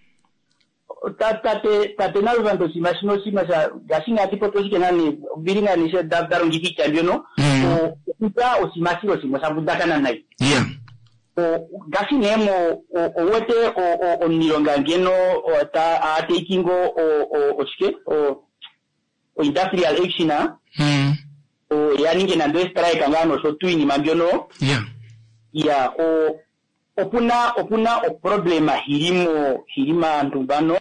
tate na lvanto simashino simasha gashinga tipo toshike nani biringa ni daro ngiki champion kuta osimashiro simosambudaka na nai gasi nemo owete o nilonga ngeno ta taking o chike o industrial action o yani ngena ndo strike ngano so twini mambiono opuna o problema hirima ndubano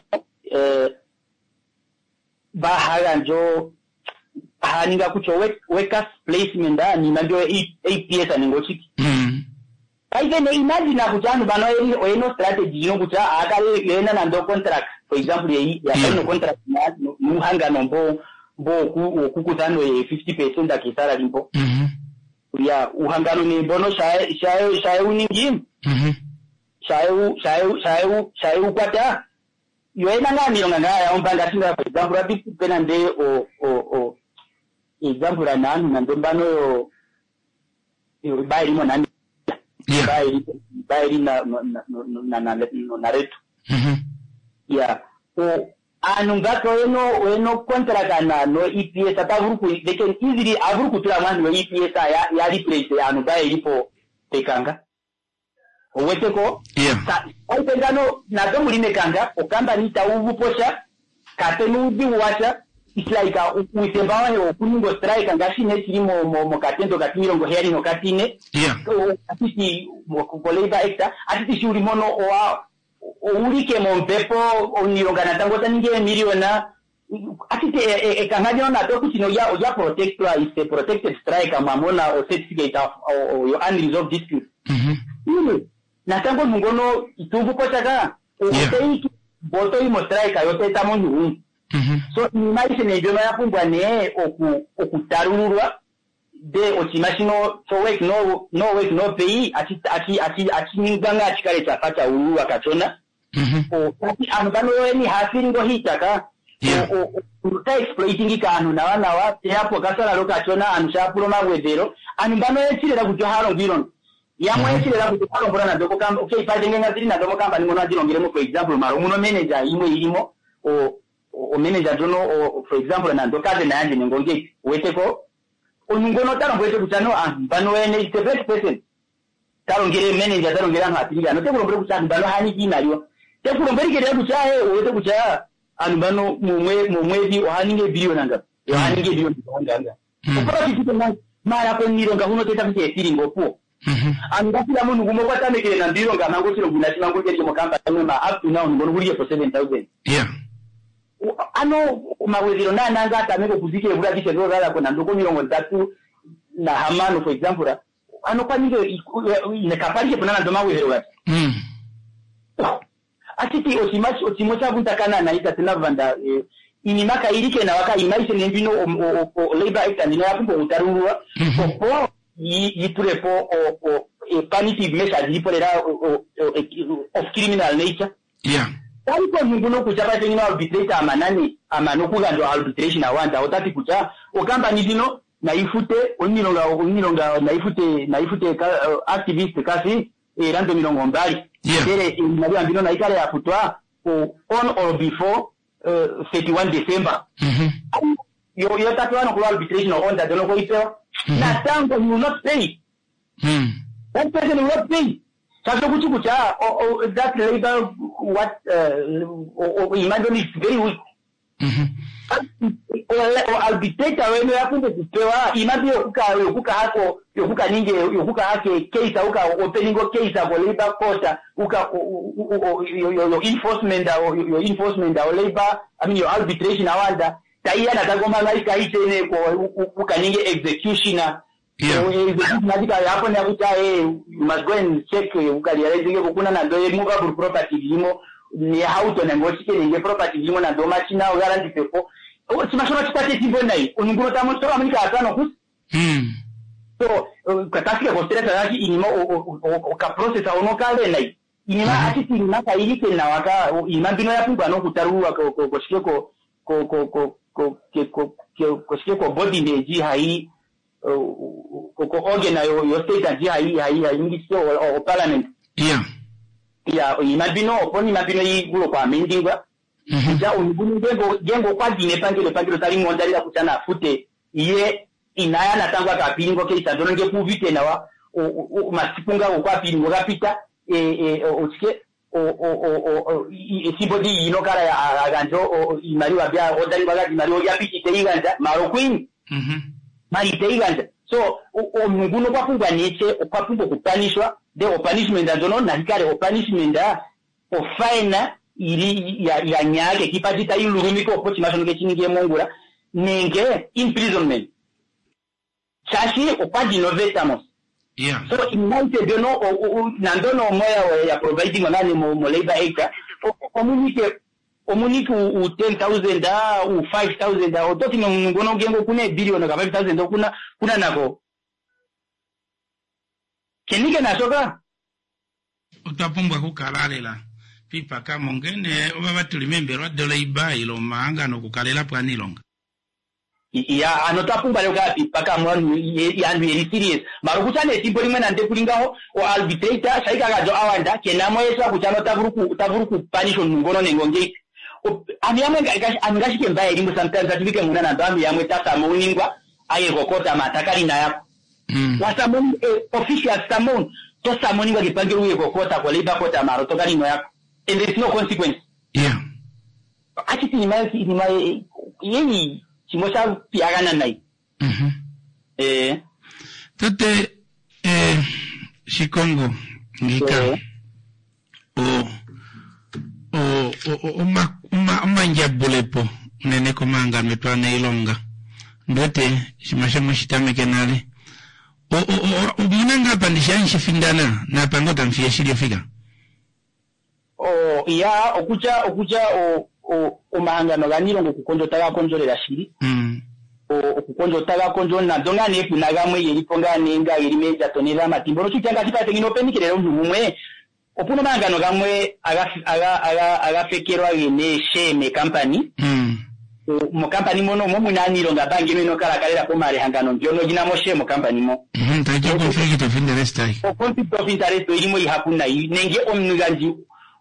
bahala njo haninga kucho workers placement ni mambio APS aningochiki Even imagine kutano bano eno strategy no kucha akale yena na ndo contract for example ya no contract no hanga no bo kukutano 50% akisara limpo ya uhangano ni bono shae uningi shae kwata yena ngani nganga ya ombanga singa for example ati penande o example na nani ndo bano yo bairi mo nani bairi na retu so anungato eno contract na no EPS ata grupo they can easily avruku tula mani we EPS ya replace anu bairi po tekanga oweteko aitengano na domu limekanga okamba nita uvuposha katenu diwacha it's like utembawa yo kuningo strike ngashine kirimo mo katendo katimiro ngo heri no katine atisi ko labor actor atisi shuri mono o ulike mo mpepo onilonga na tango taninge miliona Atite kangajo na to kuti no ya protector is a protected strike amamona or certificate of your unresolved dispute. Na tango mungono itubu pochaka otei boto imo strike yote tamonyu. So imagine ne joma yapumbwa ne okutarurwa de ochimashino so work no pay ati ninganga achikale chapata uru akachona. Kati anubano ni hafiringo hitaka uta exploiting kanu na wana wa hapo kasala lokachona anushapuro mawedero anubano yechirera kujoharo ngiron yamwe yechirera kujoharo mbona ndoko kamba okay pale ngenga ziri na ndoko kamba ningono ajirongiremo for example maro muno manager imwe irimo o manager dono for example na ndokaze na yanje ningonge weteko onungono tarongwete kuchano anubano ene is the best person tarongere manager tarongera ngatiriga no tekurongere kuchano bano hani kinaliyo tekurongere kere kuchae wete kuchaya anubano mumwezi ohaninge bilioni anga ohaninge bilioni anga ukora kitu na mara kwa nironga huno teta mche firingo po angapila mungu ngumoko tamekele na ndironga mango siro guna chimango kje mukamba ngoma up to now ngono kuliye for 7,000 ano maweziro na nanga atameko kuzike bura kise ndo zala kona ndoko mirongo 3 na hamano for example ano kwa nige ne kapali kuna ndo maweziro gati atiti otimocha buntakana na ita tena vanda inimaka irike na waka imaishe nembino o labor act ndino yapumbo utarurwa po yipurepo o punitive measures yipolera of criminal nature Tanko munguno kuchapa tengina arbitrator amanani amanokuga ndo arbitration awanda otati kucha okamba nidino na ifute onilonga na ifute activist kasi rando milongo mbali tere nali ambino na ikale ya futwa on or before 31 December yo tatu wana kwa arbitration on that don't go ipewa na tango you will not pay that person will not pay sasa kucha that labor what imagine is very weak o arbitrator wenu yakumbe kupewa imagine yokuka hako yokuka ninge yokuka hake case uka opening case kwa labor court uka your enforcement or labor I mean your arbitration awanda taiya na tagoma laika itene kwa uka ninge executioner Nadika hapo ni akuta you must go and check ukalialize kuna na ndo movable property limo ni auto na ngochike ni property limo na ndo machina o guarantee pepo o timashona chitate timbo nai uninguro tamo to amika atano kus so katafika kwa stress yake inimo o ka process ono kale nai inima atiti naka ilike na waka imambino ya pumba no kutarua koshike ko body neji hai ko organ yo state hai ngi o parliament imabino oponi mabino yigulo kwa mendingwa ja unibuni gengo kwa dine pangelo tali mondali kutana fute iye inaya na tangwa ka pilingo ke itando nge kuvite nawa masipunga kwa pilingo kapita otike sibodi inokara ya aganjo imari wa bia odali bagadi mari ya piti teiganja maro queen mari teiganja so munguno kwa fungwa niche kwa fungwa kupanishwa de punishment ndono na hikare punishment o fine iri ya nyake kipatita ilurumiko pochi mashonoke chininge mongura nenge imprisonment chashi opaji novetamos so inaite dono nandono moya ya providing onani mo labor acre omunike u 10,000 u 5,000 ototi ngono gengo kuna billion ka 5,000 kuna nako kenike nasoka utapumbwa kukalalela pipa kama ngene obaba tulimembero dola ibailo manga no kukalela pwanilonga ya anotapumba lokapi paka mwana yandu yeri serious marukuchane timboli mwana nde kulingaho o arbitrator saika gajo awanda kenamo yesa kuchano tavuruku panisho ngono nengonge amiyamwe angashike mbaya elimu sometimes atibike mwana na ndambi yamwe tata muningwa aye kokota matakali na yako wasamoni official samon to samoningwa kipange uye kokota kwa labor kota maro tokali no yako and there is no consequence achiti ni mai yeni chimosa piagana nai tate shikongo ngika uma njabulepo nene komanga metwana ilonga ndote shimashamo shitame kenale munanga pandisha nshifindana na pangota mfia shiri fika ya okucha omahangano ganilongo kukonjo taga konjolera shiri okukonjo taga konjo na donga ne kunaga mwe yelipo ngane nga yelimeja tonera matimbo no chitanga tipate ngino penikirero ndumwe opuna mahangano gamwe aga fekerwa yene sheme company mu company mono mo munanilonga bangi no kala kalera ko mari hangano ngyono jina mo sheme company mo tajo conflict of interest ai conflict of interest ilimo ihakuna nenge omnuganji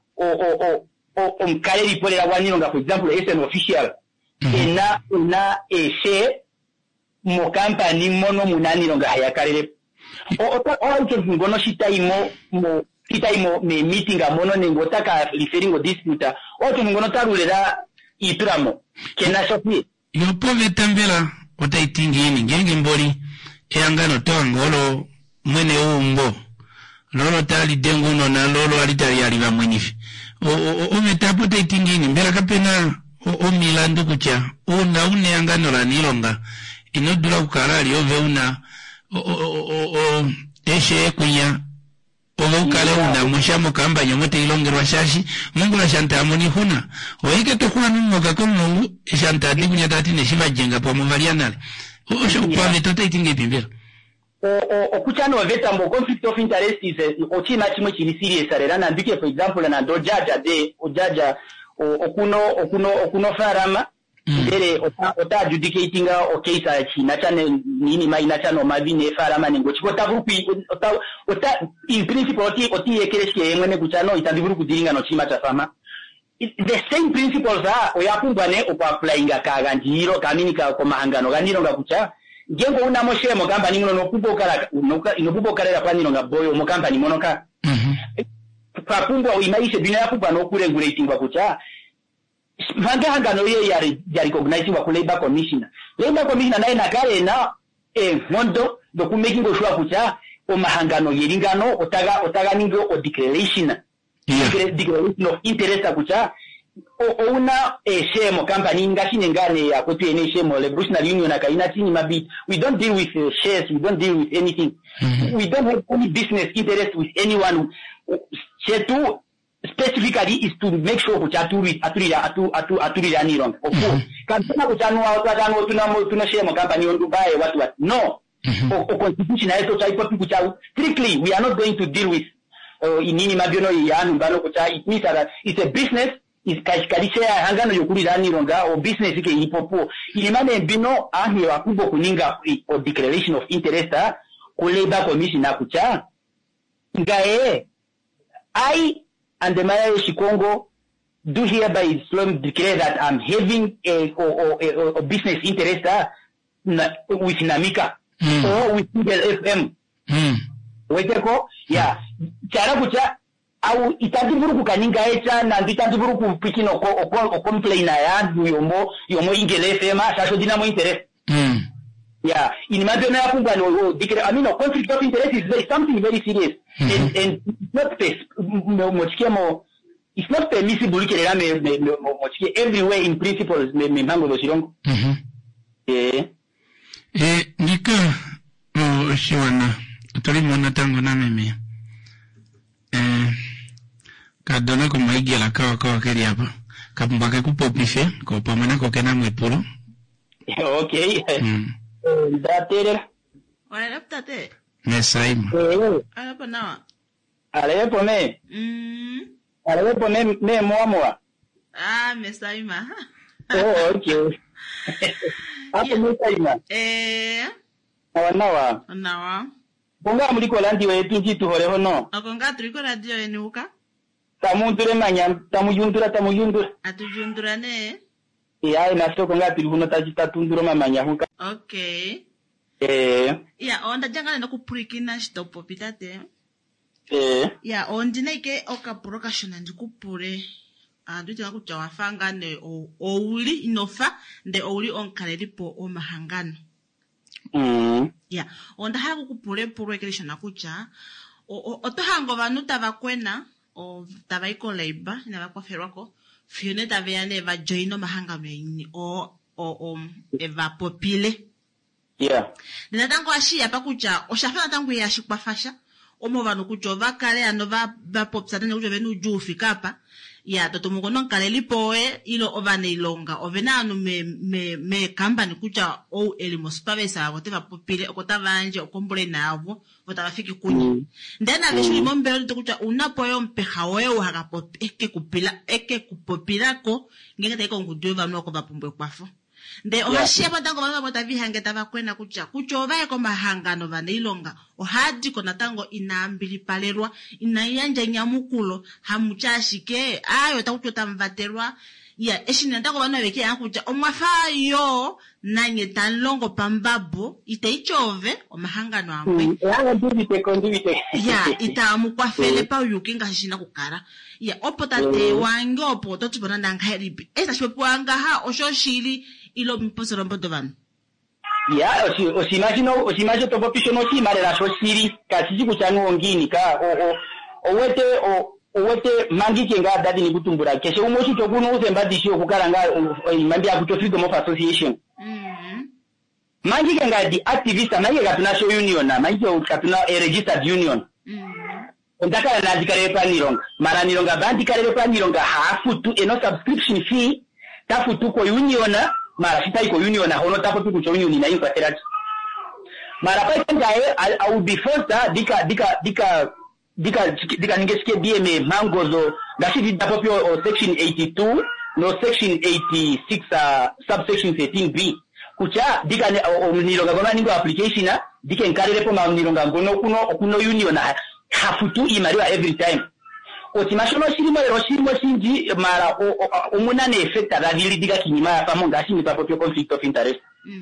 omkale lipolera wanilonga for example as an official ena share mo company mono munanilonga hayakalere o ngono shitaimo me meeting amono nengo taka referring o dispute o ngono tarulera ituramo kena shopi yo pove tambela otaitingini ngenge mbori eangano tongolo mwene umbo lolo tali denguno na lolo alitali aliva mwenifi o metapo taitingini mbela kapena o milando kucha una angano la nilonga inodula kukarali ove una eshe kunya ukale una mushamo kamba nyomote ilongerwa shashi mungu la shanta amoni huna oike tokuwa nungoka komungu shanta adikunya tatine shiva jenga po muvalianale osho kwa metote itinge pimbira okuchano waveta mbo conflict of interest is ochina chimwe chili serious arera na ndike for example na do jaja okuno farama ndere ota adjudicating o case a china chane nini maina chano mavine farama ningo chikota vupi ota in principle oti ekereske mwene kuchano itandivuru kudiringa no chima cha fama the same principles are oyakumbane okwapplyinga kaganjiro kaminika ko mahangano ganiro ngakucha ngengo una moshemo kamba ni muno inokubokalera kwaniro ngaboyo mo kamba ni monoka pakumbwa imaishe bina yakubwa no kuregulating kucha vanga hangano ye ya recognize wa Labor Commissioner naye nakale na mondo documenting sure kucha o mahangano yelingano otaga ningo o declaration of interest kucha una shemo company ngashine ngane ya kwetu ene shemo le National Union akaina chini mabit. We don't deal with shares, we don't deal with anything. We don't have any business interest with anyone. Chetu specifically is to make sure kucha aturi anirong. Of course, kampana kuchanu tuna shemo company on Dubai what no. O constitution haito chaipo kucha strictly we are not going to deal with inini mabiono yanu bano kucha. It means that it's a business is kashikarisha hangano yokulira nironga o business ke ipopo ilimane bino ahi wakubo kuninga o declaration of interest ku Labor Commission kucha ngae I and the Mayor Shikongo do hereby declare that I'm having a business interest with Namika or with FM weteko ya chara kucha au itandiburu kukaninga echa na nditandiburu kupikino o complainer ya yomo ingele fema sasho dinamo interest yeah in madona ya kumba no declare I mean no conflict of interest is very something very serious and it's not permissible kelera me mochike everywhere in principles me mango do sirongo nika shiwana tulimona tango na meme kadona ko maigela kawa keri hapa kapumbaka kupopife ko pamana ko kena mwepuro okay datere wala laptate mesaima alapa nawa alepo me moamoa mesaima okay hapo mesaima nawa bonga muliko landi wetu njitu horeho no akonga tuliko radio enuka tamundure manya tamuyundura atujundura ne ya ina soko ngati huno tatundura mamanya huka okay ya onda jangana no kupurikina stopo pitate ya ondine ke okapuroka shona ndikupure nditi ngakuja wafanga ne ouli inofa nde ouli onkalelipo omahangano ya onda haku kupure ekeleisha nakucha otohango vanu tavakwena o tavaiko Labor na vakwaferwako fione taveane eva joino mahangano yini o eva popile. Yeah. Nina tango ashi apakucha oshafana tango yashi kwa fasha omova no kucho vakale anova va popsata ne kucho venu jufi kapa ya toto mukono kale lipoe ilo ovane ilonga ovena anu me company kucha o elimosipavesa whatever popile okota vanje okombole navo vota vafiki kunyi ndena vishu limombelo nito kucha unapoyo mpeha wewe hakapo eke kupopilako ngenge taiko nguduva nwako vapumbwe kwafo nde ohashia patango vana vota vihangeta vakwena kucha kuchova eko mahangano vane ilonga ohadi kona tango inaambili palerwa inayanja nyamukulo hamuchashike ayo takuchota mvaterwa ya eshini natako vana veke kucha omwafayo nanye tanlongo pambabo itaichove omahangano amwe ya itamukwafele pa uyukinga shishina kukara ya opotate wange opo totubona nangaheribi esa shopu wanga ha oshoshili ilo mposoro mbodo vanu. Ya, osimagino topo pisho no si marera shoshiri kasiji kuchanu ongini ka owete mangi kenga dadi ni kutumbura keshe umoshi tokuno uzemba dishio kukaranga imandi ya kuto Freedom of Association. Mangi kenga di activista mangi katuna show union na mangi katuna registered union. Ondaka na dikare pa nironga mara nironga bandi kare pa nironga hafu tu eno subscription fee tafu tu ko union mara sita iko union na hono tafu tu ko union na inpa terati mara pa kenga I will be forced dika ningesikia DMA mangozo gashi dapopio o section 82 no section 86 subsection 13B kucha dika nironga gona ningo application na dika nkarele po ma nironga ngono kuno union na hafutu imariwa every time otimashono shirimo shinji mara umunane effect adavili dika kinyima ya pamonga ashini papopio conflict of interest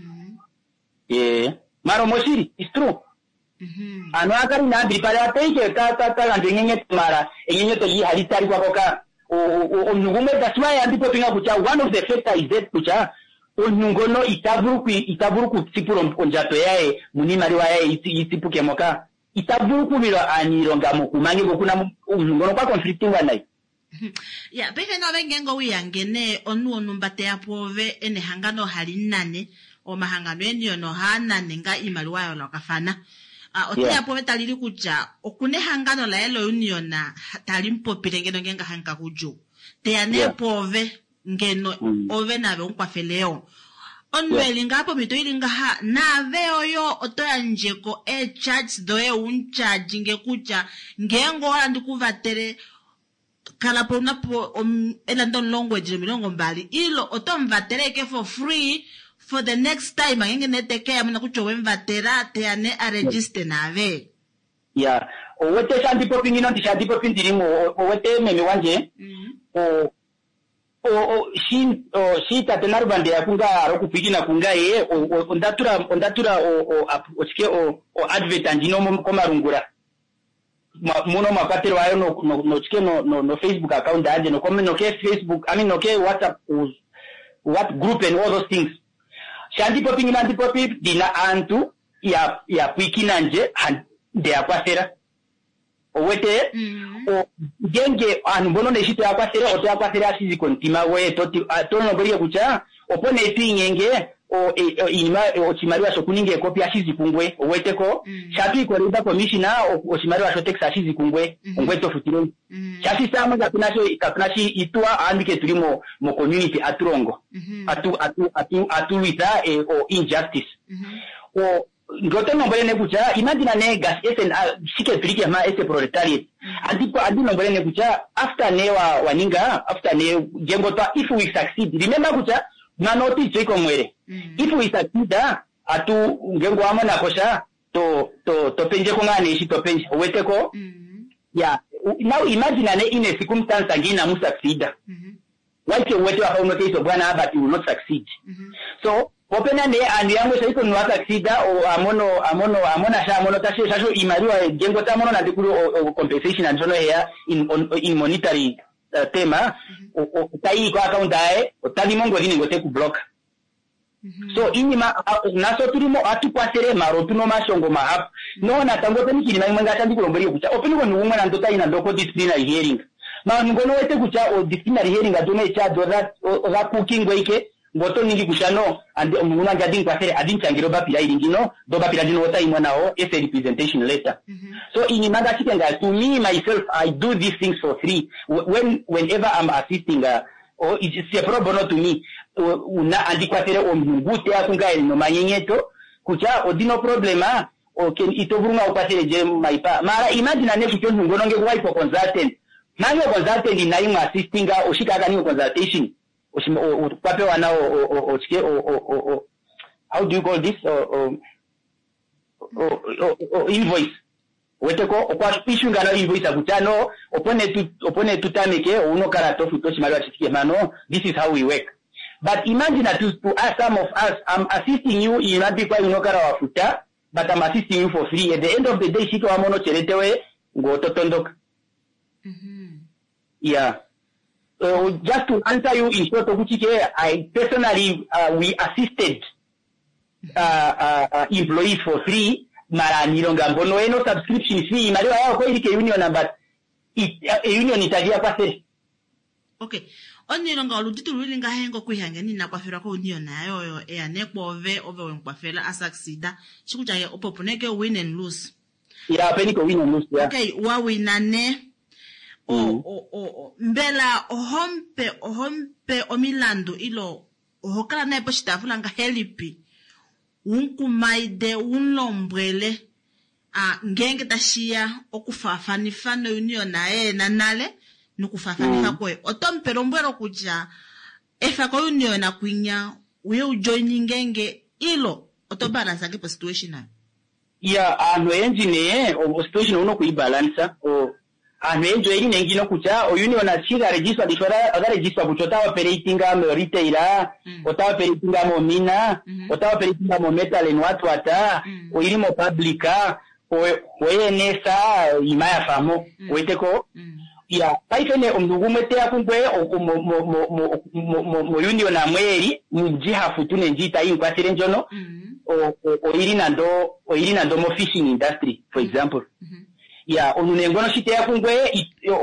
mara moshiri is true ano akari na ambiri pale ateke ta lando nyenye mara nyenye to yi halitari kwa koka onyungume that's why andipo pinga kucha one of the factor is that kucha onyungono itaburuku sipuro onjato yae munimari wa yae isipuke moka itaburuku bilo anironga mukumangi ngokuna onyungono kwa conflicting wanai ya pefe no vengengo wiyangene onu mbate apove ene hangano halinane o mahangano eniyo no hanane nga imali wayo lokafana otia apove talili kucha okune hangano la elo uniona talimpo pirengeno ngenga hanga kujo teane pove ngeno ove nabe unkwafeleo onweli ngapo mito ilinga ha na veo yo otoya njeko charge doe uncharge ngekucha ngengo wala ndikuvatere kalapo unapo elando language milongo mbali ilo otomvatereke for free for the next time ngenge neteke amuna kuchowe mvatera teane a register nave ya owete shanti popping ino ndishati popping dirimo owete meme wanje shi tatenaru bande yakunga arokupikina kunga ye ondatura ochike advert andino komarungura muno mapatero ayo no chike no Facebook account anje no comment no ke Facebook no ke WhatsApp what group and all those things shanti popping ina anti popping dina antu ya pikina nje de akwasera owete genge anbono ne shito akwasera oto akwasera asizi kontima we tono beriye kucha opone ipingenge inima ochimariwa sokuninge kopi asizi kungwe owete ko shatu iko riba commissioner ochimariwa so Texas asizi kungwe ngweto futiro chasi sama kapunashi itua andike tulimo mo community aturongo atu wita o injustice ngote nombole ne kucha imagine ne gas esen sike plike ma ese proletariat antipo adi nombole ne kucha after ne waninga after ne jengo to if we succeed remember kucha na notice iko mwere if we succeed atu ngengo amona kosha to penje ko ngane shi to penje wete ko yeah now imagine ne in a circumstance ngina mu succeed like wete wa hono case bwana but you will not succeed so opena ne andi yangu saiko nwaka succeeda o amona sha amono tasho imariwa jengo tamono na dikuru o compensation and jono here in monetary tema o tai kwa account ae o tani mongo dini ngote ku block so inima naso turimo atukwasere marotu no mashongo mahap no na tangote ni kinima mwenga tandi kulomberi kucha openi ko nuumwe na ndota ina ndoko disciplinary hearing ma ngono wete kucha o disciplinary hearing adone charge oza cooking weke ngoto ningi kushano and muna ngadi kwafere adinchangiro bapira ilingino do bapira dino wota imwanao as a representation letter. So in manga chikenga, to me myself, I do these things for free whenever I'm assisting or it's a pro bono to me una andikwafere omungute akunga no manyenyeto kucha odino problema okay itobunga ukwafere je maipa mara imagine ne kucho ngononge kwa for consultant manyo consultant na imu assisting oshika kani consultation kwape wana how do you call this invoice weteko okwa issue ngana invoice akutano opone tutameke uno karato futoshi mali achitike mano. This is how we work. But imagine that to us, some of us, I'm assisting you in not because you know kara wafuta, but I'm assisting you for free. At the end of the day, shito amono cheretewe go totondok. Yeah. Just to answer you in short, I personally we assisted employees for free. Mara nilonga mbono eno subscription fee maliwa yao kwa ilike union but union italia kwa seri. Okay. Onilonga oluditu lulinga hengo kuihangeni na kwafira kwa union nayo ya nekwa ove wenkwafela asaksida. Shikucha ya opopuneke win and lose. Ya peniko win and lose ya. Okay, wawinane mbela ohompe omilando ilo ohokala na epo shitafula nga helipi unkumaide unlombrele ngenge tashia okufafanifano union nae nanale nukufafanifa kwe otompelo mbwelo kuja efa kwa union na kwinya uye ujoini ngenge ilo otobalance akepo situation na ya ano engine o situation uno kuibalansa ano enjo eri nengino kucha o union na chiga register dishora aga register kuchota operating am retailer ota operating am mina ota operating am metal en watu ata o irimo publica o nesa imaya famo weteko ya paifene omdugumete akungwe mo union na mweri mjiha futune njita kwa serenjono o irina ndo mo fishing industry for example. Ya onunengono shite yakungwe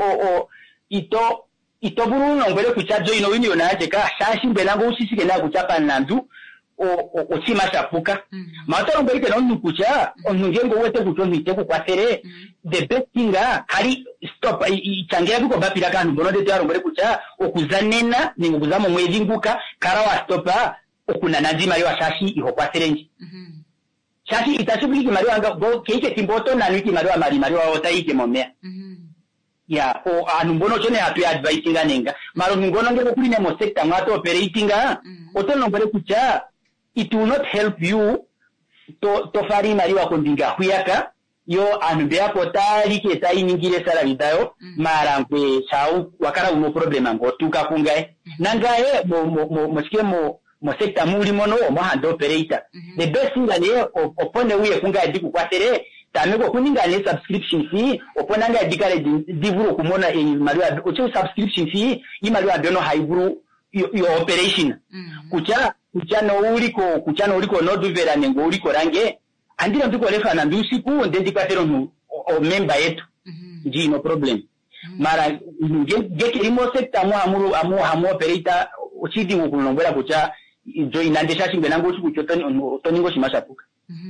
ito buruno ngwele kuchajo ino union na jeka shashi mbelango usisike na kuchapa nandu o chima shapuka matoro mbele no nukucha onungengo wete kutonite ku kwafere the best thing kali stop ichangera biko bapira kantu bono de taro mbele kucha okuzanena ningo kuzamo mwezi nguka karawa stopa okunana nzima yo shashi iho kwafere nji shashi itashubiki kimariwa anga go keke kimboto na niki mariwa otaike momea ya o anumbono chone hatu ya advising anenga maro ngono ngeko kuli ne mo sector ngato operating otono mbele kucha it will not help you to fari mariwa kondinga huyaka yo anubea potali ke tai ningire sala vidayo mara ngwe chau wakara uno problema ngotuka kungae nangae mo sector muri mono mo hand operator the best thing ale opone uye kunga diku kwatere tameko kuninga le subscription fee opona nga dikale divuru kumona mariwa ocho subscription fee imariwa dono haiburu your operation kuchano uliko no duvera nengo uliko range andira ndiko lefa na ndusiku ndendi kwatero o member yetu nji no problem mara geke limo sector amu operator ochidi ukulombera kucha join andesha shimbe nango chukuchoto toningo shimashapuka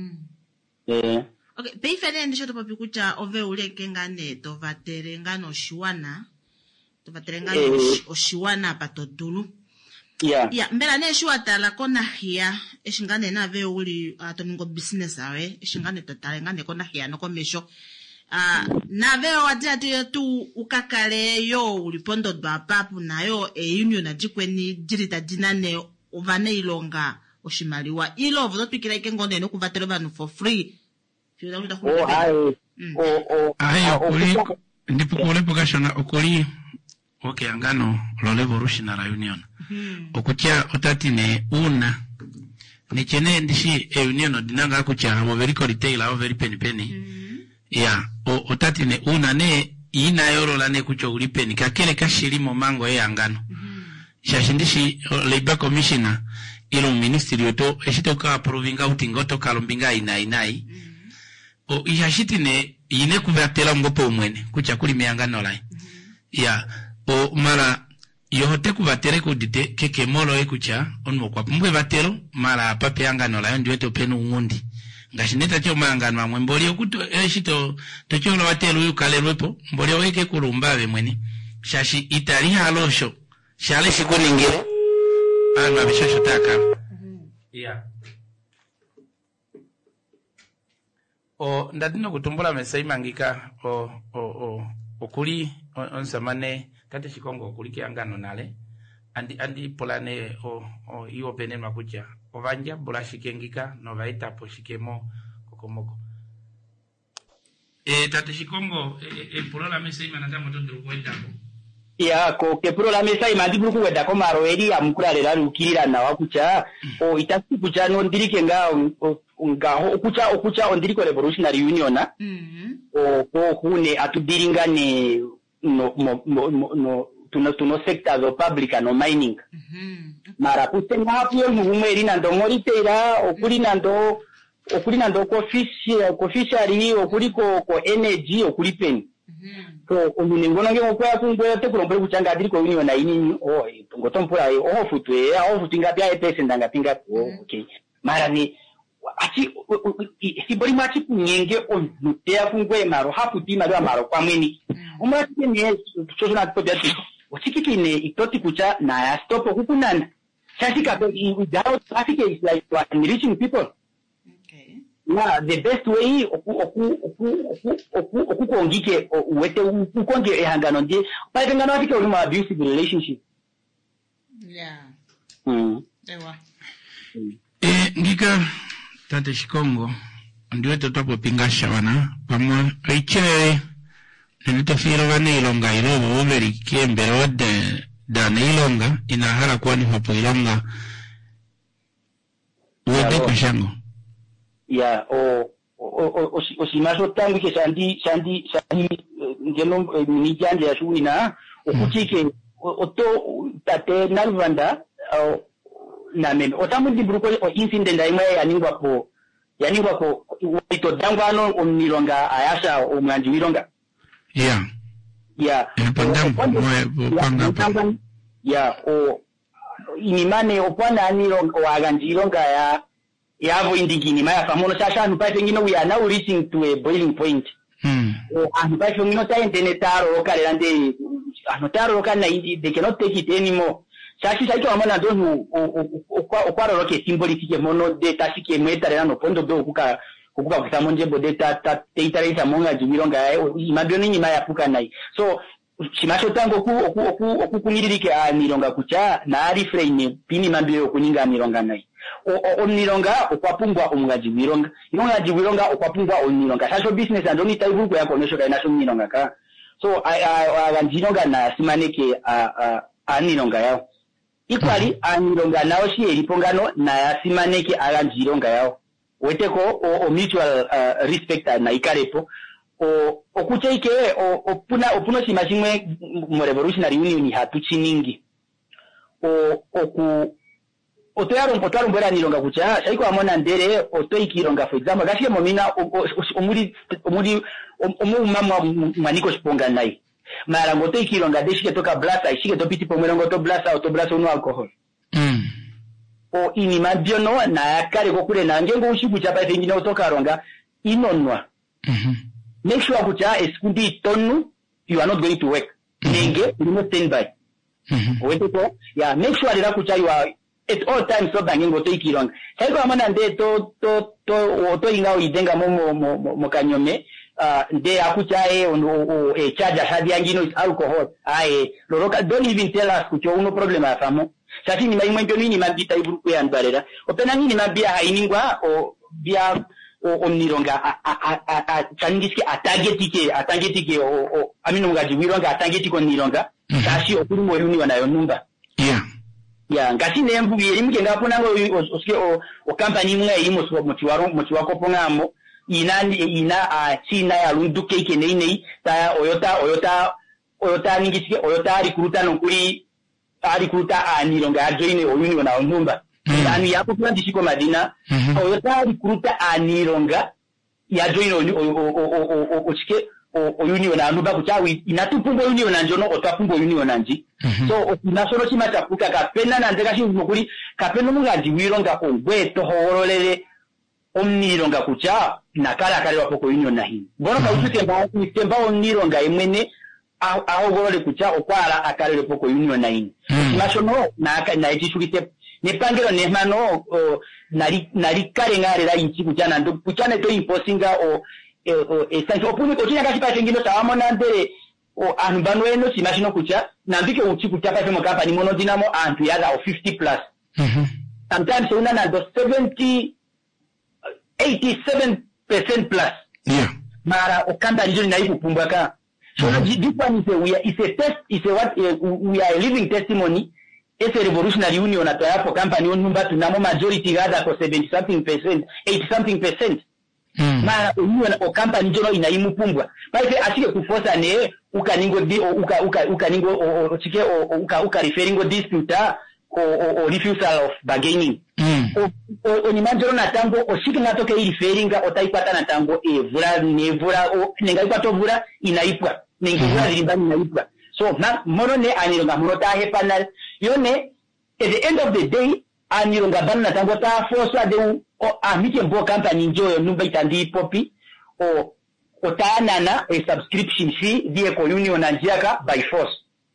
okay peifene ndisho to papi kucha ove uleke ngane to vatere ngano shiwana oshiwana patodulu ya mbela ne shiwata la kona hia eshingane na ve uli toningo business awe eshingane totale ngane kona hia no komesho na ve watia tu ukakale yo ulipondo dwa papu nayo union na jikweni jirita dinane ovane ilonga oshimaliwa ilo vodo pikira ikengone no kuvatero banu for free ndipo kule pokashona okoli okay angano lolevo rushina la union okutia otatine una nichene ndishi union dinanga kucha mo very retailer very penny ya otatine una ne ina yoro la ne kucho ulipeni kakele kashirimo mango angano shashindishi labor commissioner ilo ministry yoto eshitoka provinga utingoto kalombinga inai o ishashitine ine kuvatela ngopo umwene kucha kuli miangano lai ya o mara yote kubatere kudite keke molo ekucha onmo kwa mbwe batero mara pape angano la ndi weto penu ngundi ngashineta cho mangano amwe mboli okuto eshito tocholo batero yukale lwepo mboli weke kulumbabe mweni shashi itali halosho shale shikuningire ana bishosho taka ya o ndadino kutumbula mesai mangika okuli onsamane tate shikongo okuli kiangano nale andi polane o iwo pene makucha ovanja bula shikengika no vaita po shikemo kokomoko tate shikongo polola mesai manata motondo kwenda ya ko ke polola mesai mandibulu kwenda ko maro eri amukuralera rukirira na wakucha o itasi kucha no ndirike ngaho okucha ondiriko revolutionary union o hune atudiringane no tuno sectors of public and mining mara kutenga hapo mweri nando moritera okuri nando ko fishery okuri ko energy okuri pen so umunengono nge mukwa kungwe te kulombele kuchanga diriko union na inini ngotompura ofu ngapya epese ndanga pinga okay mara ni ati sibori machi kunyenge onutea kungwe maro haputi maro kwa mweni umati ni chozo na tobia usikiki ne itoti kucha na ya stop kukunana chasika without traffic is like enriching people. Okay. Now the best way okukongike wete ukonge ehangano ndi pale ngano afike uli ma abusive relationship. Yeah. Ewa. Ngika tate shikongo ndiwe totopo pingasha wana pamwe aiche nilito firo wane ilonga ilobo uveri kiembere wade dane ilonga inahara kwani hapo ilonga uwede kushango ya o simaso tangu ke sandi ngeno minijande ya shuni na okuchike oto tate nalvanda na meme otamu dibruko o incident aimwe yaningwa ko ito dangwano omilonga ayasha omwanji wilonga yeah o inimane opwana anilonga waganjilonga yavo indigini maya famono sasha anupaite ngino we are now reaching to a boiling point anupaite ngino sa internet okalelande anotaro okana they cannot take it anymore sashi saito amana donu okwaro roke symbolisike mono de tasike mwetare no pondo do kuka kusamonje bode ta teitare monga jiwironga imabyo nyima yapuka nai so chimacho tango ku kunyiririke mironga kucha na ari frame pini mabyo kuninga mironga nai onironga okwapungwa omwaji wironga inonga wironga okwapungwa onironga sacho business andoni taibuko yako nesho kana so mironga ka so aganjironga na simaneke anironga yao ikwali anironga nao shi elipongano na yasimaneke aganjironga yao weteko o mutual respect na ikarepo okucheike opuna simashimwe mu revolutionary union hatuchiningi otwaro mbera nilonga kucha saiko amona ndere otoikironga for example gashiye momina omumama maniko siponga nai mara ngoto ikironga deshike toka blasa ishike topiti pomwerongo to blasa uno alcohol o inima biono na yakare kokure na ngengo ushiku chapa tengine otoka ronga inonwa make sure kucha eskundi tonu you are not going to work nenge you must stand by weteko yeah make sure dira kucha you are at all times so bangengo to ikironga saiko amana nde to ingao idenga mo kanyome nde akuchae charge hadi angino is alcohol loroka don't even tell us kucho uno problem afamo sasa ni mai mwendo nini mabita iburuku ya ndarera opena nini mabia hainingwa o bia omnironga changiski atangetike o amino ngaji wironga atangetiko nironga sashi okuri moyuni wanayo numba ya ngati nembu yeri mkenga pona ngo oske o company mwe imo mochiwako pongamo ina china ya lunduke ikenei ta oyota ningisike oyota recruiter nokuri recruiter anironga ajoine oyuni wana numba ani yapo kandi shiko madina oyota recruiter anironga ya joine ochike o union anuba kuchawi inatupumbo union anjono otapumbo union anji so nasono chima chapuka kapena nanzeka shingu kuri kapena mungaji wironga ongweto horolele omnironga kucha nakala kale wapo ko union nahi bono ka utemba omnironga imwene ahogorole kucha okwala akalele poko union nahi nasono na ejishurite nepangero nemano nari kale ngare la inchi kuchana ndo kuchana to imposinga esanti opuni kochina kachi pa chengino tawamo nandere anubano eno simashino kucha nambike uchi kucha pa femo company mono dinamo antu yaga o 50 plus sometimes una nando 87% plus mara okanda njoni na iku pumbaka so this one is a test is a what we are a living testimony. It's a revolutionary union at the company on number to namo majority rather for 70 something percent, 80 something percent. Ma union o company jono ina imupumbwa. Ba ife asike kuforce ne ukaningo di ukaningo o chike uka referring dispute o refusal of bargaining. O ni manjoro na tango o shike natoke referring o taipata na tango evura nevura o nenga ipato vura inaipwa. Nenga vura limbani inaipwa. So na mono ne anironga mono ta hepanal yone at the end of the day anironga banna tango ta force de amike mbo company njoyo numba itandi popi o taanana a subscription fee die ko union anjiaka by force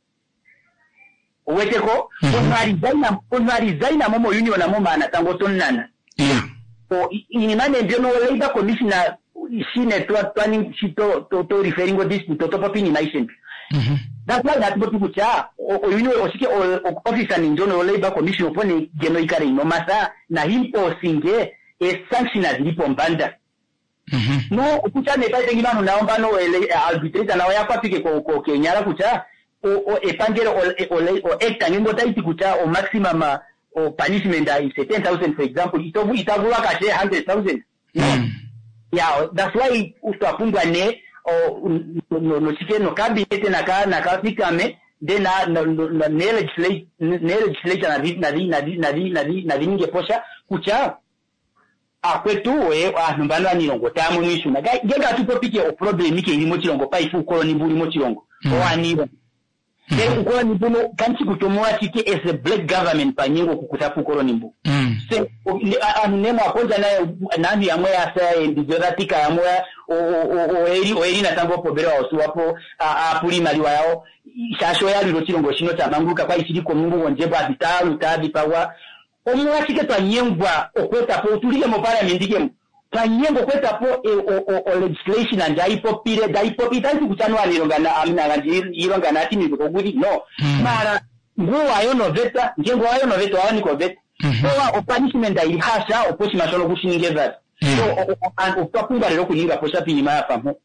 weteko onwarizaina momo union na momo ana tango tonnana o inimane biono labor commissioner sine planning to referring this to popi ni nation. That's why that people cha o union osike officer ni njono labor commission opone geno ikare no masa na himpo singe sanction azilipo mbanda no kucha ne pale ngimano naomba no arbitrator na waya papike ko Kenya kucha o epangero o ekta ngimbo taiti kucha o maximum o punishment is 10,000 for example itavula ka 100,000 yeah that's why utapungwa ne no chike no cabinet na ka fikame then na legislature na vinge posha kucha akwetu numbano anirongo tamu mwishu na genga tupo pike o problem ike ilimo chirongo pa ifu koloni mbuli mo chirongo o aniro then ukoloni mbuno kanchi kutomoa chike as a black government pa nyengo kukutapu koloni mbu se nemo akonja na nani ya mwea sa ndizoratika ya mwea o eri na tango pobera osu wapo apuri maliwa yao shasho ya lilo chirongo shino tamanguka kwa isiriko mungu onjeba abitalu tabi pawa omwa chike twanyengwa okweta po tulile mo parliament twanyengo kweta po o legislation and daipo itanzi kuchanwa nilongana amina ngirongana ati ni kugudi no mara nguwa yo no veta ngengo ayo no veta wani ko veta so o punishment dai hasha opochi masolo kushingeza so opapunga lero kuninga posha pinyima yafamu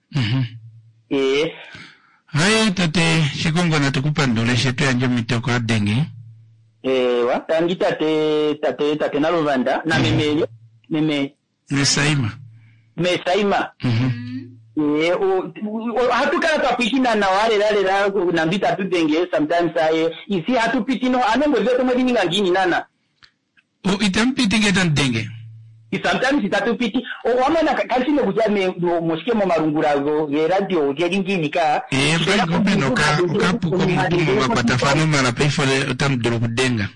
hayo tate shikongo na tukupa ndole shetu ya njomi toko adenge wa tangita tate na Rwanda na meme Mesaima hatukana twapitina na wale na mbita tudenge sometimes isi hatupitino anembo zeto mwedini ngangini nana itampiti getan denge sometimes itatupiti wamana kalsine kujame moshike mo marungura go radio ngingini ka bano kapu ko mutumo bakatafano mara pefole utamduru kudenga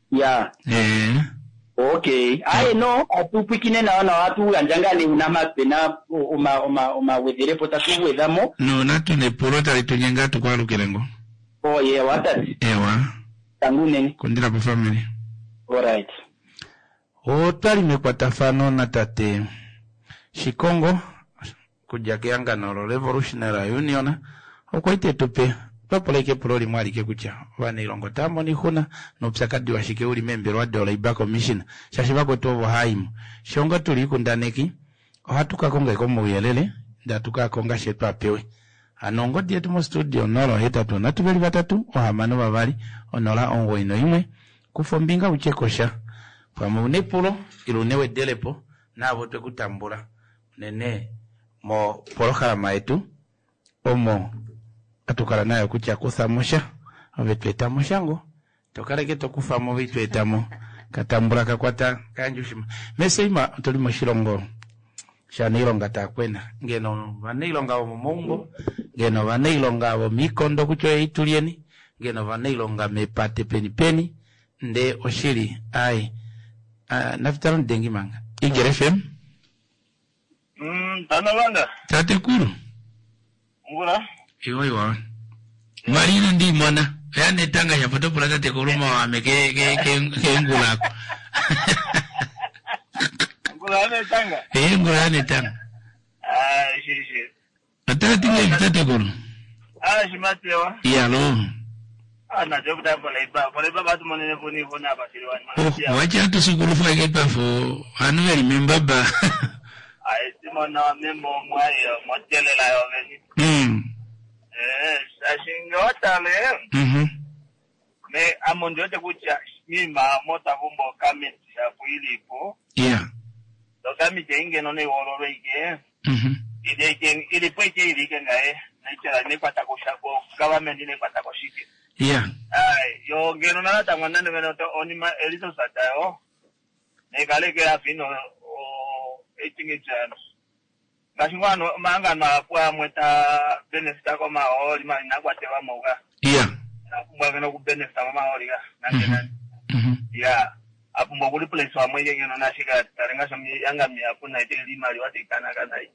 okay no atupikine na wana watu anjangane unama pena uma wedere potatu wedamo no natu ne porota litunyenga tukwa lukelengo watati tangune kundira pa family alright otali mekwatafano na tate Shikongo kujakeanga na Revolutionary Union okwaite tupe papoleke proli mwali ke kucha wana ilongo tambo ni huna no psakadi wa shike uli member wa Labor Commission shashibako tovo haimu shonga tuli kundaneki ohatuka konga ikomo uyelele ndatuka konga shetu apewe anongo dietu mo studio nolo hetatu natubeli batatu ohamano babali onola ongo ino imwe kufombinga uchekosha pamu nepulo ilunewe delepo nabo twe kutambula nene mo polokala maetu omo atukala nayo kucha kuthamosha obetweta moshango tokaleke tokufamo bitwetamo katambula kakwata kanjushima meseima tuli mo shirongo Shanilonga takwena ngeno vanilonga wo mumbo ngeno vanilonga wo mikondo kucho itulieni ngeno vanilonga mepate peni nde oshiri ai naftaron dengi manga Eagle FM tanalanga tate kuru ngura iwa marina ndi mwana yani tanga ya foto pula tate kuruma wa meke ngula ngulane tanga ngulane tanga shiri atati nge tate kuru shimatewa lo na job da pole ba tu monene foni fona ba sirwani wacha tu sukuru fa ke pa fo anu remember ba simona memo mwayo motele la yo veni ashingotale me amonjo te kucha mima mota vumbo kameti ya kuilipo do kameti inge no ne wororo ige ile poike ile ngae na ichara ne kwata koshako government ne kwata koshike yo ngeno na ta mwana ne to onima elizo satayo ne kale ke afino etinge jana kashingwano manga na kwa mweta benefit ko ma oli ma na kwa tewa moga mwa ngeno ku benefit ma oli ga nangena apu mboguli place wa mwenge ngeno na shika tarenga sami yanga mi apu na ite lima liwati kana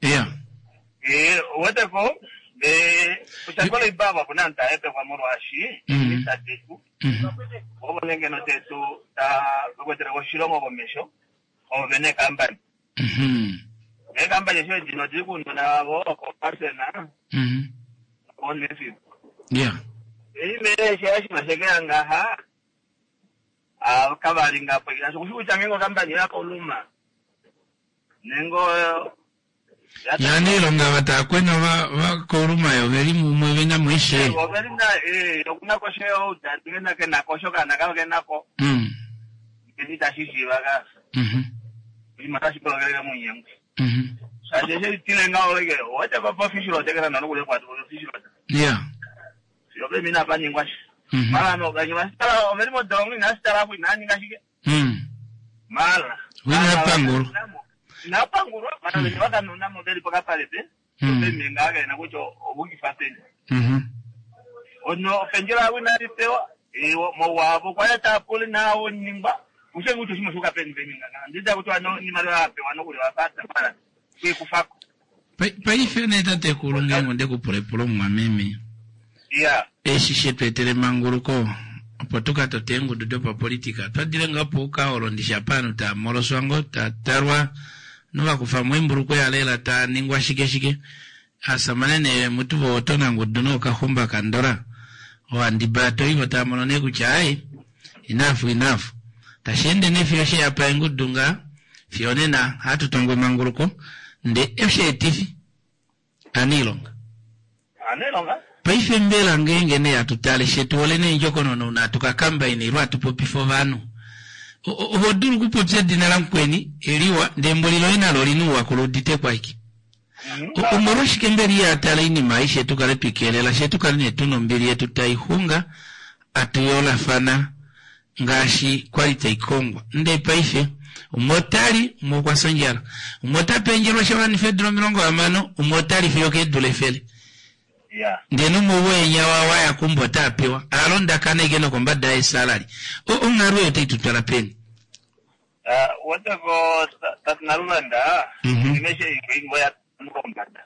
wote ko kushakola ibaba kunanta epe kwa moro ashi tateku obo ngeno tetu ta kwetera ko shilomo komesho o vene kambani campaña de no digo na voz Arsenal on decir y me decía si me se quedan gaja a cabalinga pues la sucucha tengo campaña columna nengo ya ni longa bata kwena va columna yo veri mu vena muishe o verina una cosa otra tiene que na cosa kana que na ko ni tashishi vaga y más así por lo que le muy bien Saje tiene ngao lege wote papa fishiro tekera na ngule kwa fishiro sio be mina pani ngwashi mala no ganyi masitala omeri mo dongi na sitala ku nani ngashike mala wina panguru mala ni waka nuna modeli paka pale pe be minga ga na kucho obuki fateni ono penjera wina ritewa mo wabo kwa ta puli na onimba ushengu tushimo shuka peni minga ndida kuto ano ni mara ape wanokule wapata mala kufako paife neta te kulunga ngonde kupole mwameme eshishe twetere manguruko potuka totengu dudopa politika twadile ngapo ka olondisha pano ta moloswango ta tarwa nuwa kufa mwimburuko ya lela ta ningwa shike asamanene mutubo otona nguduno kahumba kandora wandibato hivyo ta molone kuchai enough tashende nefiyoshe ya paingudunga fionena hatu tongwe manguruko nde FCTV anilonga paife mbela ngenge ne atutale shetu ole ne njoko no na tukakamba ini rwa tupopifo vanu oduru kupotsa dinala mkweni eliwa ndembolilo ina lolinuwa kulodite kwa iki umoroshike mbeli ya atala ini maisha tukale pikelela shetu kaline tuno mbeli yetu taihunga atuyola fana ngashi kwalita ikongwa nde paife umotari mokwa sanjara umota penjero shawani fedro milongo amano umotari fiyoke dulefele ndenu muwe nyawa waya kumbota apewa alonda kane geno kombada e salary ungaru yote tutala peni wote ko tatnalanda nimeshe ingo ya kombada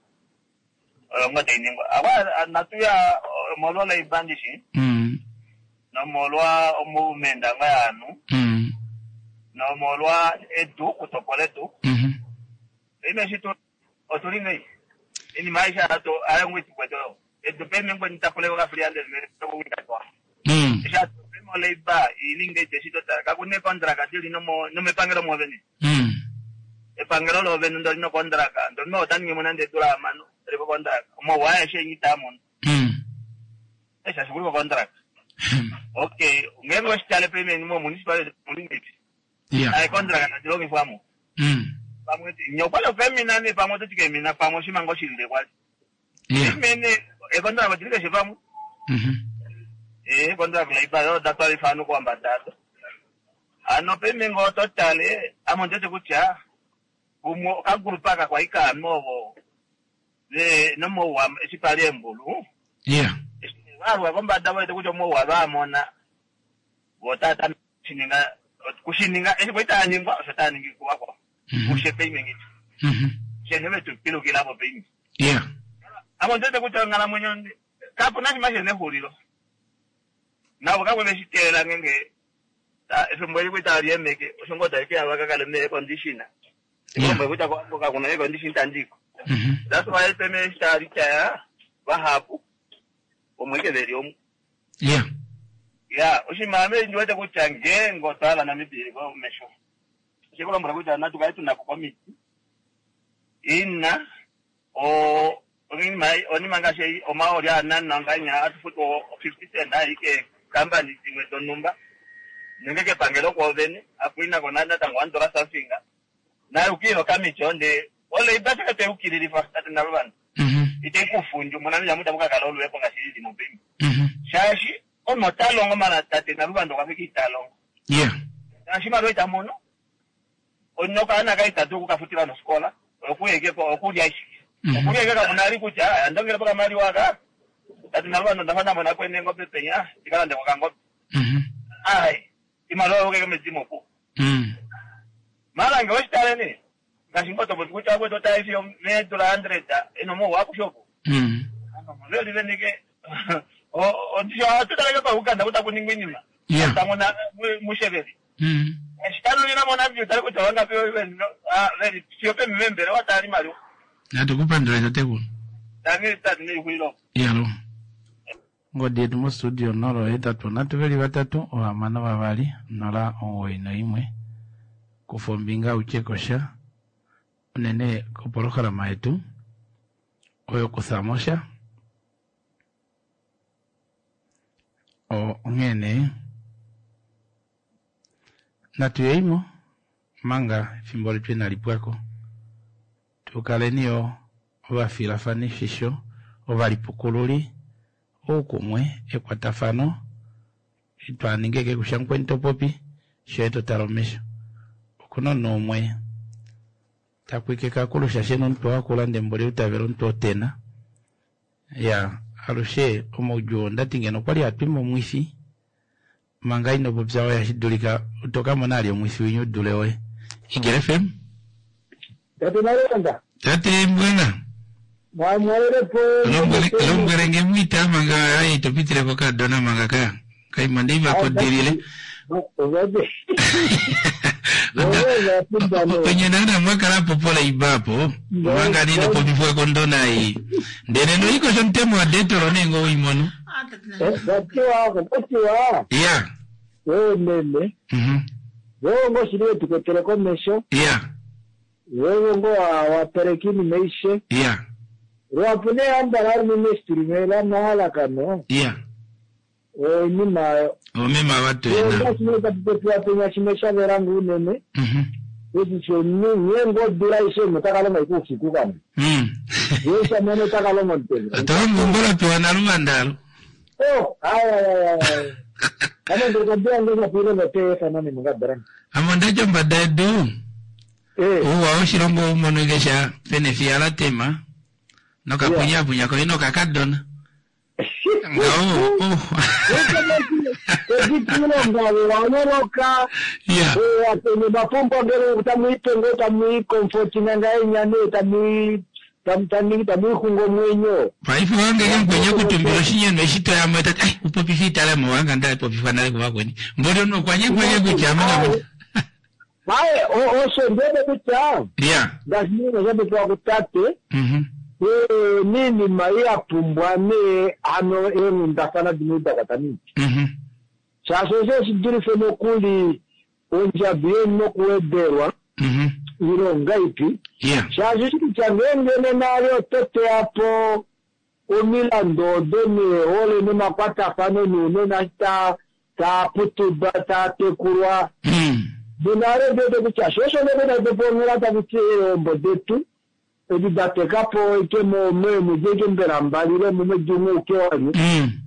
ngata iningo awa natuya molola ibandishi no molwa omumenda ngayanu no molwa edu kutokoletu imeshito otulinga ini maisha ato ayangwe tikweto edu peme ngwe nitapole wa friande ko wikatwa isha pemo leiba ilinge jeshito ta kune kontraka dili no me pangero mo veni e pangero lo veni ndo no kontraka ndo no tangi monande dura mano rebo kontraka mo wa eshe nyitamon esha shukuru kontraka okay ngengo stale peme ni mo municipal mulinge ay kontraka na dilogi famu pamweti nyopala femina ne pamoto tikemina pamo shimango shilde kwali mene e kontra batilika shifamu kontra klaipa yo datali fanu kwamba dato ano peme ngo totale amonde kucha kagurupaka kwa ika novo nomo wa sipali embulu yeah waru kwamba dawa ite kujo mo wa mona wotata kushininga kwita nyingwa satani ngikuwako kushepe imengi cheneme tupilo kilabo pe yeah amo ndete kutangana mwenyo kapo nasi mashene hulilo nawo kabwe besitela ngenge esomboyi kwita aliyemeke osongota ike abakakale ne conditioner ngombe kuta kwa kuna ne condition tandiko that's why I peme stari kaya bahapu omwekebeli omu yeah ushimame ndiwete kuchange ngotala na mibili kwa mesho chikola mbura kuta natu kaitu na kukomiti ina oni mangashe omaori anana nganya atufuto 50 cent ike company zimwe donumba ngeke pangelo kwa vene akuina konanda tangwandora safinga na ukiro kamicho nde ole ibata te ukiriri fa na bana ite kufunju mona nyamuta mukakalolu wepo ngashiri mubingi shashi ono talongo mana tate na rubando kafiki talongo yeah ashima loita mono onoka ana kaita tu kukafutira no skola okuyeke ko okudya ishi okuyeke ka munali kucha ndongera paka mali waka tate na rubando ndafanya mona kwene ngope penya ikala ndeko kangope ai imalo ke mezimo ko mala ngositale ni ngashimboto bokucha kweto taifio $100 enomo wakushopo leo livenike ondisha tutaleka pa Uganda kutakuningwinima tamona musheveli shitalo lina mona vyo tale kutawanga pyo very siope membere watali mali natukupandira tateko tani huilo yalo ngodi mu studio noro etatu natuveli batatu oamana babali nola oina imwe kufombinga uchekosha unene kupolokala maitu oyo kusamosha o ngene natuyeimo manga fimbole pena lipwako tukalenio obafila fanishisho obalipukululi okumwe ekwatafano itwaningeke kushankwento popi sheto taromesho kuno nomwe takwike kakulusha sheno nto akula ndembole utavero nto tena ya alushe omojo ndatingeno kwali atwimo mwifi mangai no bobzawa ya shidulika utoka monali omwifi winyo dulewe Igel FM tate nalenda tate mbwena mwamwele po lomberenge mwita manga ai topitire kwa dona manga kai mandiva kodirile kwenye nana mwakala popola ibapo mwanga nino popifua kondona hii ndeneno hiko shontemo wa detoro nengo uimono yeah nene wewe ngo shiriwe tukoteleko mesho yeah wewe ngo waperekini meishe yeah ruapune ambara ni mestirimela mahala kano yeah nimayo omema watu ena ngasime katupepua penya shimesha verangu nene Ezi nyengo dura ishe mutakalo maiku fikukana yesha mene takalo montene atawa mgongola tuwa naruma ndalo ay kama ndiko bia ngeza pile mete fanani mugabarani amondajo mbadadu uwa oshirongo umonogesha benefia la tema noka punya ko ino kakadona ngao Editino ngalo wanoka atene bapompa ngelo utamuitengo tamu comfort nanga nyane tamu kungo mwenyo paifu wange ngwenye kutumbiro shinye no shito ya mweta upopi fitala mo wanga ndai popi fanale kwa kweni mbona no kwanye kuchama bae o ndebe bicha yeah ndasini ngabe kwa kutate nini maia pumbwane ano ndafana dimuda katani chasoze sidiri feno kuli onja bien no kuederwa iro ngaipi chasoze changenge nalo tete hapo omilando deni ole ni mapata fano ni na ta putu bata te kurwa dinare de chasoze ne de pomira ta biti bodetu edi datekapo ikemo memu jege mberambali mumejumu kwani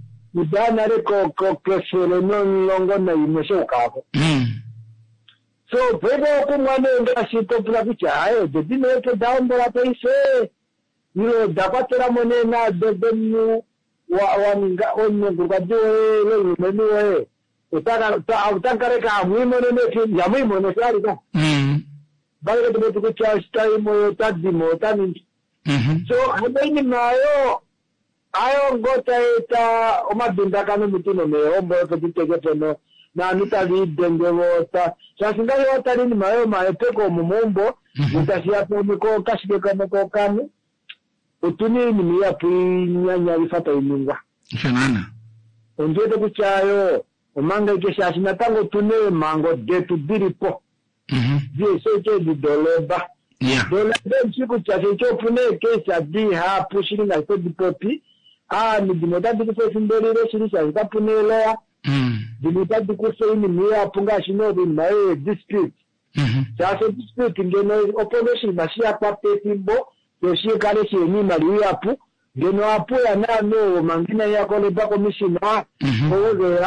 udana re ko kesele non longo na imesho kako so so pepo kumwane ngashito pula kuchayo dedine ke download apaise yo dapatera monena dedenu waninga onye ngurgadwe le menue utakare ka muimonene ki ya muimone sari ka bale de betu kucha stay mo tadimo tani so habaini nayo ayo ngota eta omadunda kanu mutino me ombo petitege peno na nitali dengewota chasingali watali ni mayo maepeko mumombo nitashia pomiko kashike kama kokani utuni ni miya pinyanya ifata iningwa shanana onjete kuchayo omanga ikesha sinatango tune mango detu diripo die seke di doleba doleba nchiku chake chopune kesha di ha pushiringa ito dipopi ni dimota dikuse simbelire shirisha ikapunelea dimota dikuse ini miya punga shinobi mae dispute chase dispute ngeno opposition mashia kwa petimbo yoshie kale shi ni mali yapu ngeno apu ya nano mangina ya kole ba commission owe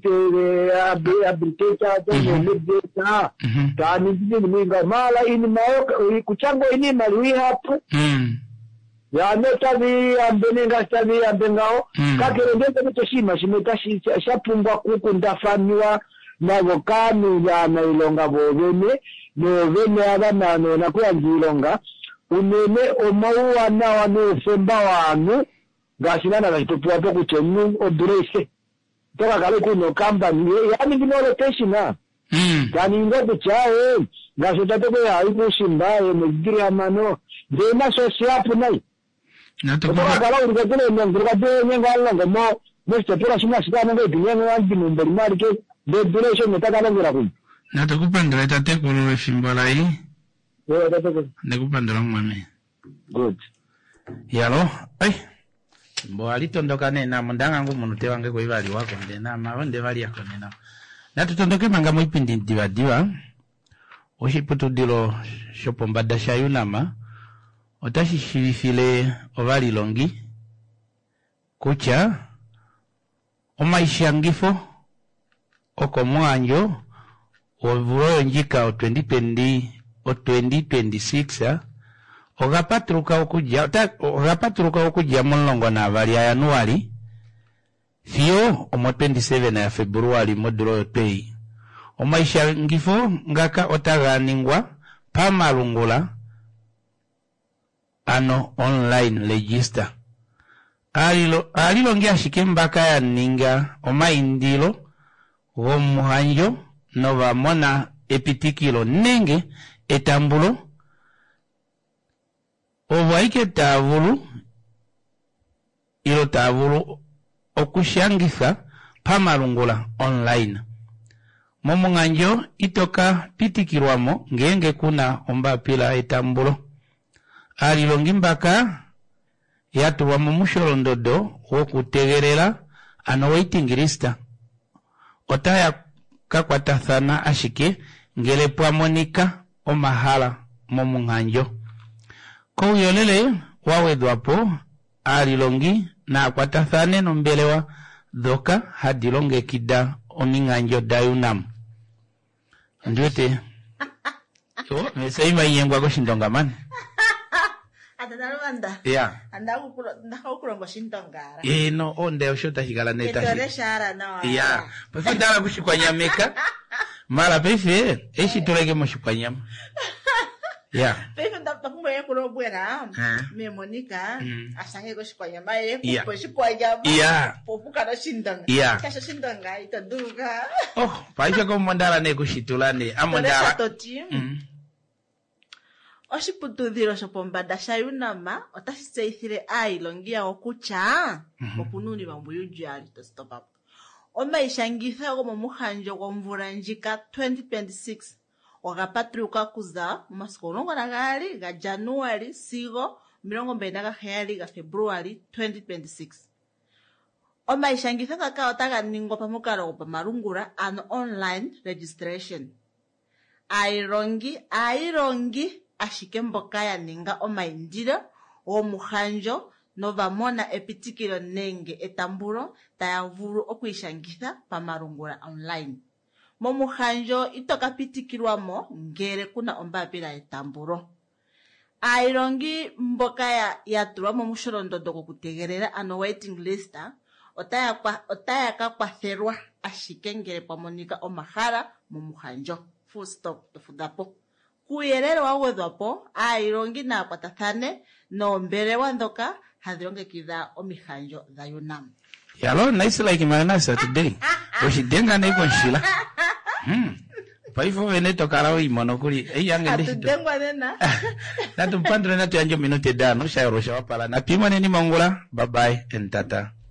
habilitate cha medeta tani ndini minga mala ini mayo kuchango ini mali yapu ya netavi ambenenga stavi ambengao kakerendeze kutoshima shimetashi shapungwa kuku ndafanywa na vokani ya na ilonga bovene no vene abana no na kuyanjilonga unene omauwa na wanu femba wanu ngashina na kitopua to kuchenu odrese toka kale kuno kamba ni yani ngino rotation yani ngoto chae ngashota to ya ipo shimba ngiri amano ndena sosiapu nai toka kala urigele ngurgade nyangala ngamo Mr. Pura shima shika ngo dinyengo wangi mumbari marike de duration netakala ngiraku natakupandira tate kulule fimbola hii tate nakupandira mwame good yalo mbo alitondoka nena mundanga ngo munute wange ko ibali wako ndena mabonde bali yako nena natutondoke manga muipindi diva oshiputu dilo shopombada shayunama otashishirifile ovali longi kucha omaishangifo okomwanjo ovulo njika o 2026 ogapatruka okuja mulongo na abali ya Januari fio omo 27 ya Februari modulo pay omaishangifo ngaka otaganingwa pamalungula ano online register alilo ngia shikembaka ya ninga omaindilo gomuhanjo nova mona epitikilo nenge etambulo ovaike tavulu ilo tavulu okushangisa pamalungula online momunganjo itoka pitikirwamo ngenge kuna ombapila etambulo alilo ngimbaka yatulwa mu musholondodo wokutegerera ano waiting list otaya kakwatathana ashike ngele pwamonika omahala momunganjo ko yolele wawedwapo alilongi na akwatathane nombelewa dhoka hadilonge kida ominganjo dayunam ndiote mesaima yengwa ko shindongamani Atanarwanda. Yeah. Ndakukurongo shintongara. No, onde oshota higala neta. Ketore shara no. Yeah. Pefe ndala kushikwanyameka. Mala pefe eshitolege moshikwanyama. Yeah. Pefe ndakumwe kurobwera. Me Monica asange kushikwanyama kushikwanyama. Yeah. Popuka na shintanga. Yeah. Kasha shintanga itaduka. Oh, paisha ko mandala ne kushitulane. Amondala. Oshiputudhilo shopombanda shayunama otashiseithile ailongia okucha okununi bambuyujali to stop up omaishangitha gomomuhanjo gomvula njika 2026 ogapatruka kuza mumasiku 12 ga Januari sigo 27 ga Februari 2026 omaishangitha kaka otaganingwa pamukalo gopamalungula ano online registration airongi ashike mboka ya ninga omaindilo omuhanjo novamona epitikilo nenge etambulo taya vulu okuishangitha pamalungula online momuhanjo itokapitikilwamo ngele kuna ombapila yetambulo. Ailongi mboka ya tulwamo musholondondo gokutegelela ano waiting list otaya ka kwathelwa ashike ngele pamonika omahala momuhanjo. Full stop tofudapo. Kuuyelele wa gwedhwapo ailongi naakwatathane noombelewa dhoka hadhi longekidha omihanjo dha UNAM. Yalo, nice like mayonnaise today. Oshidenga neko nshila. Paifo veneto karawo imonokuri. Atudengwa nena. Natumpandre natu yanjo minute dano. Shairo shawapala. Napima neni mangula. Bye bye and tata.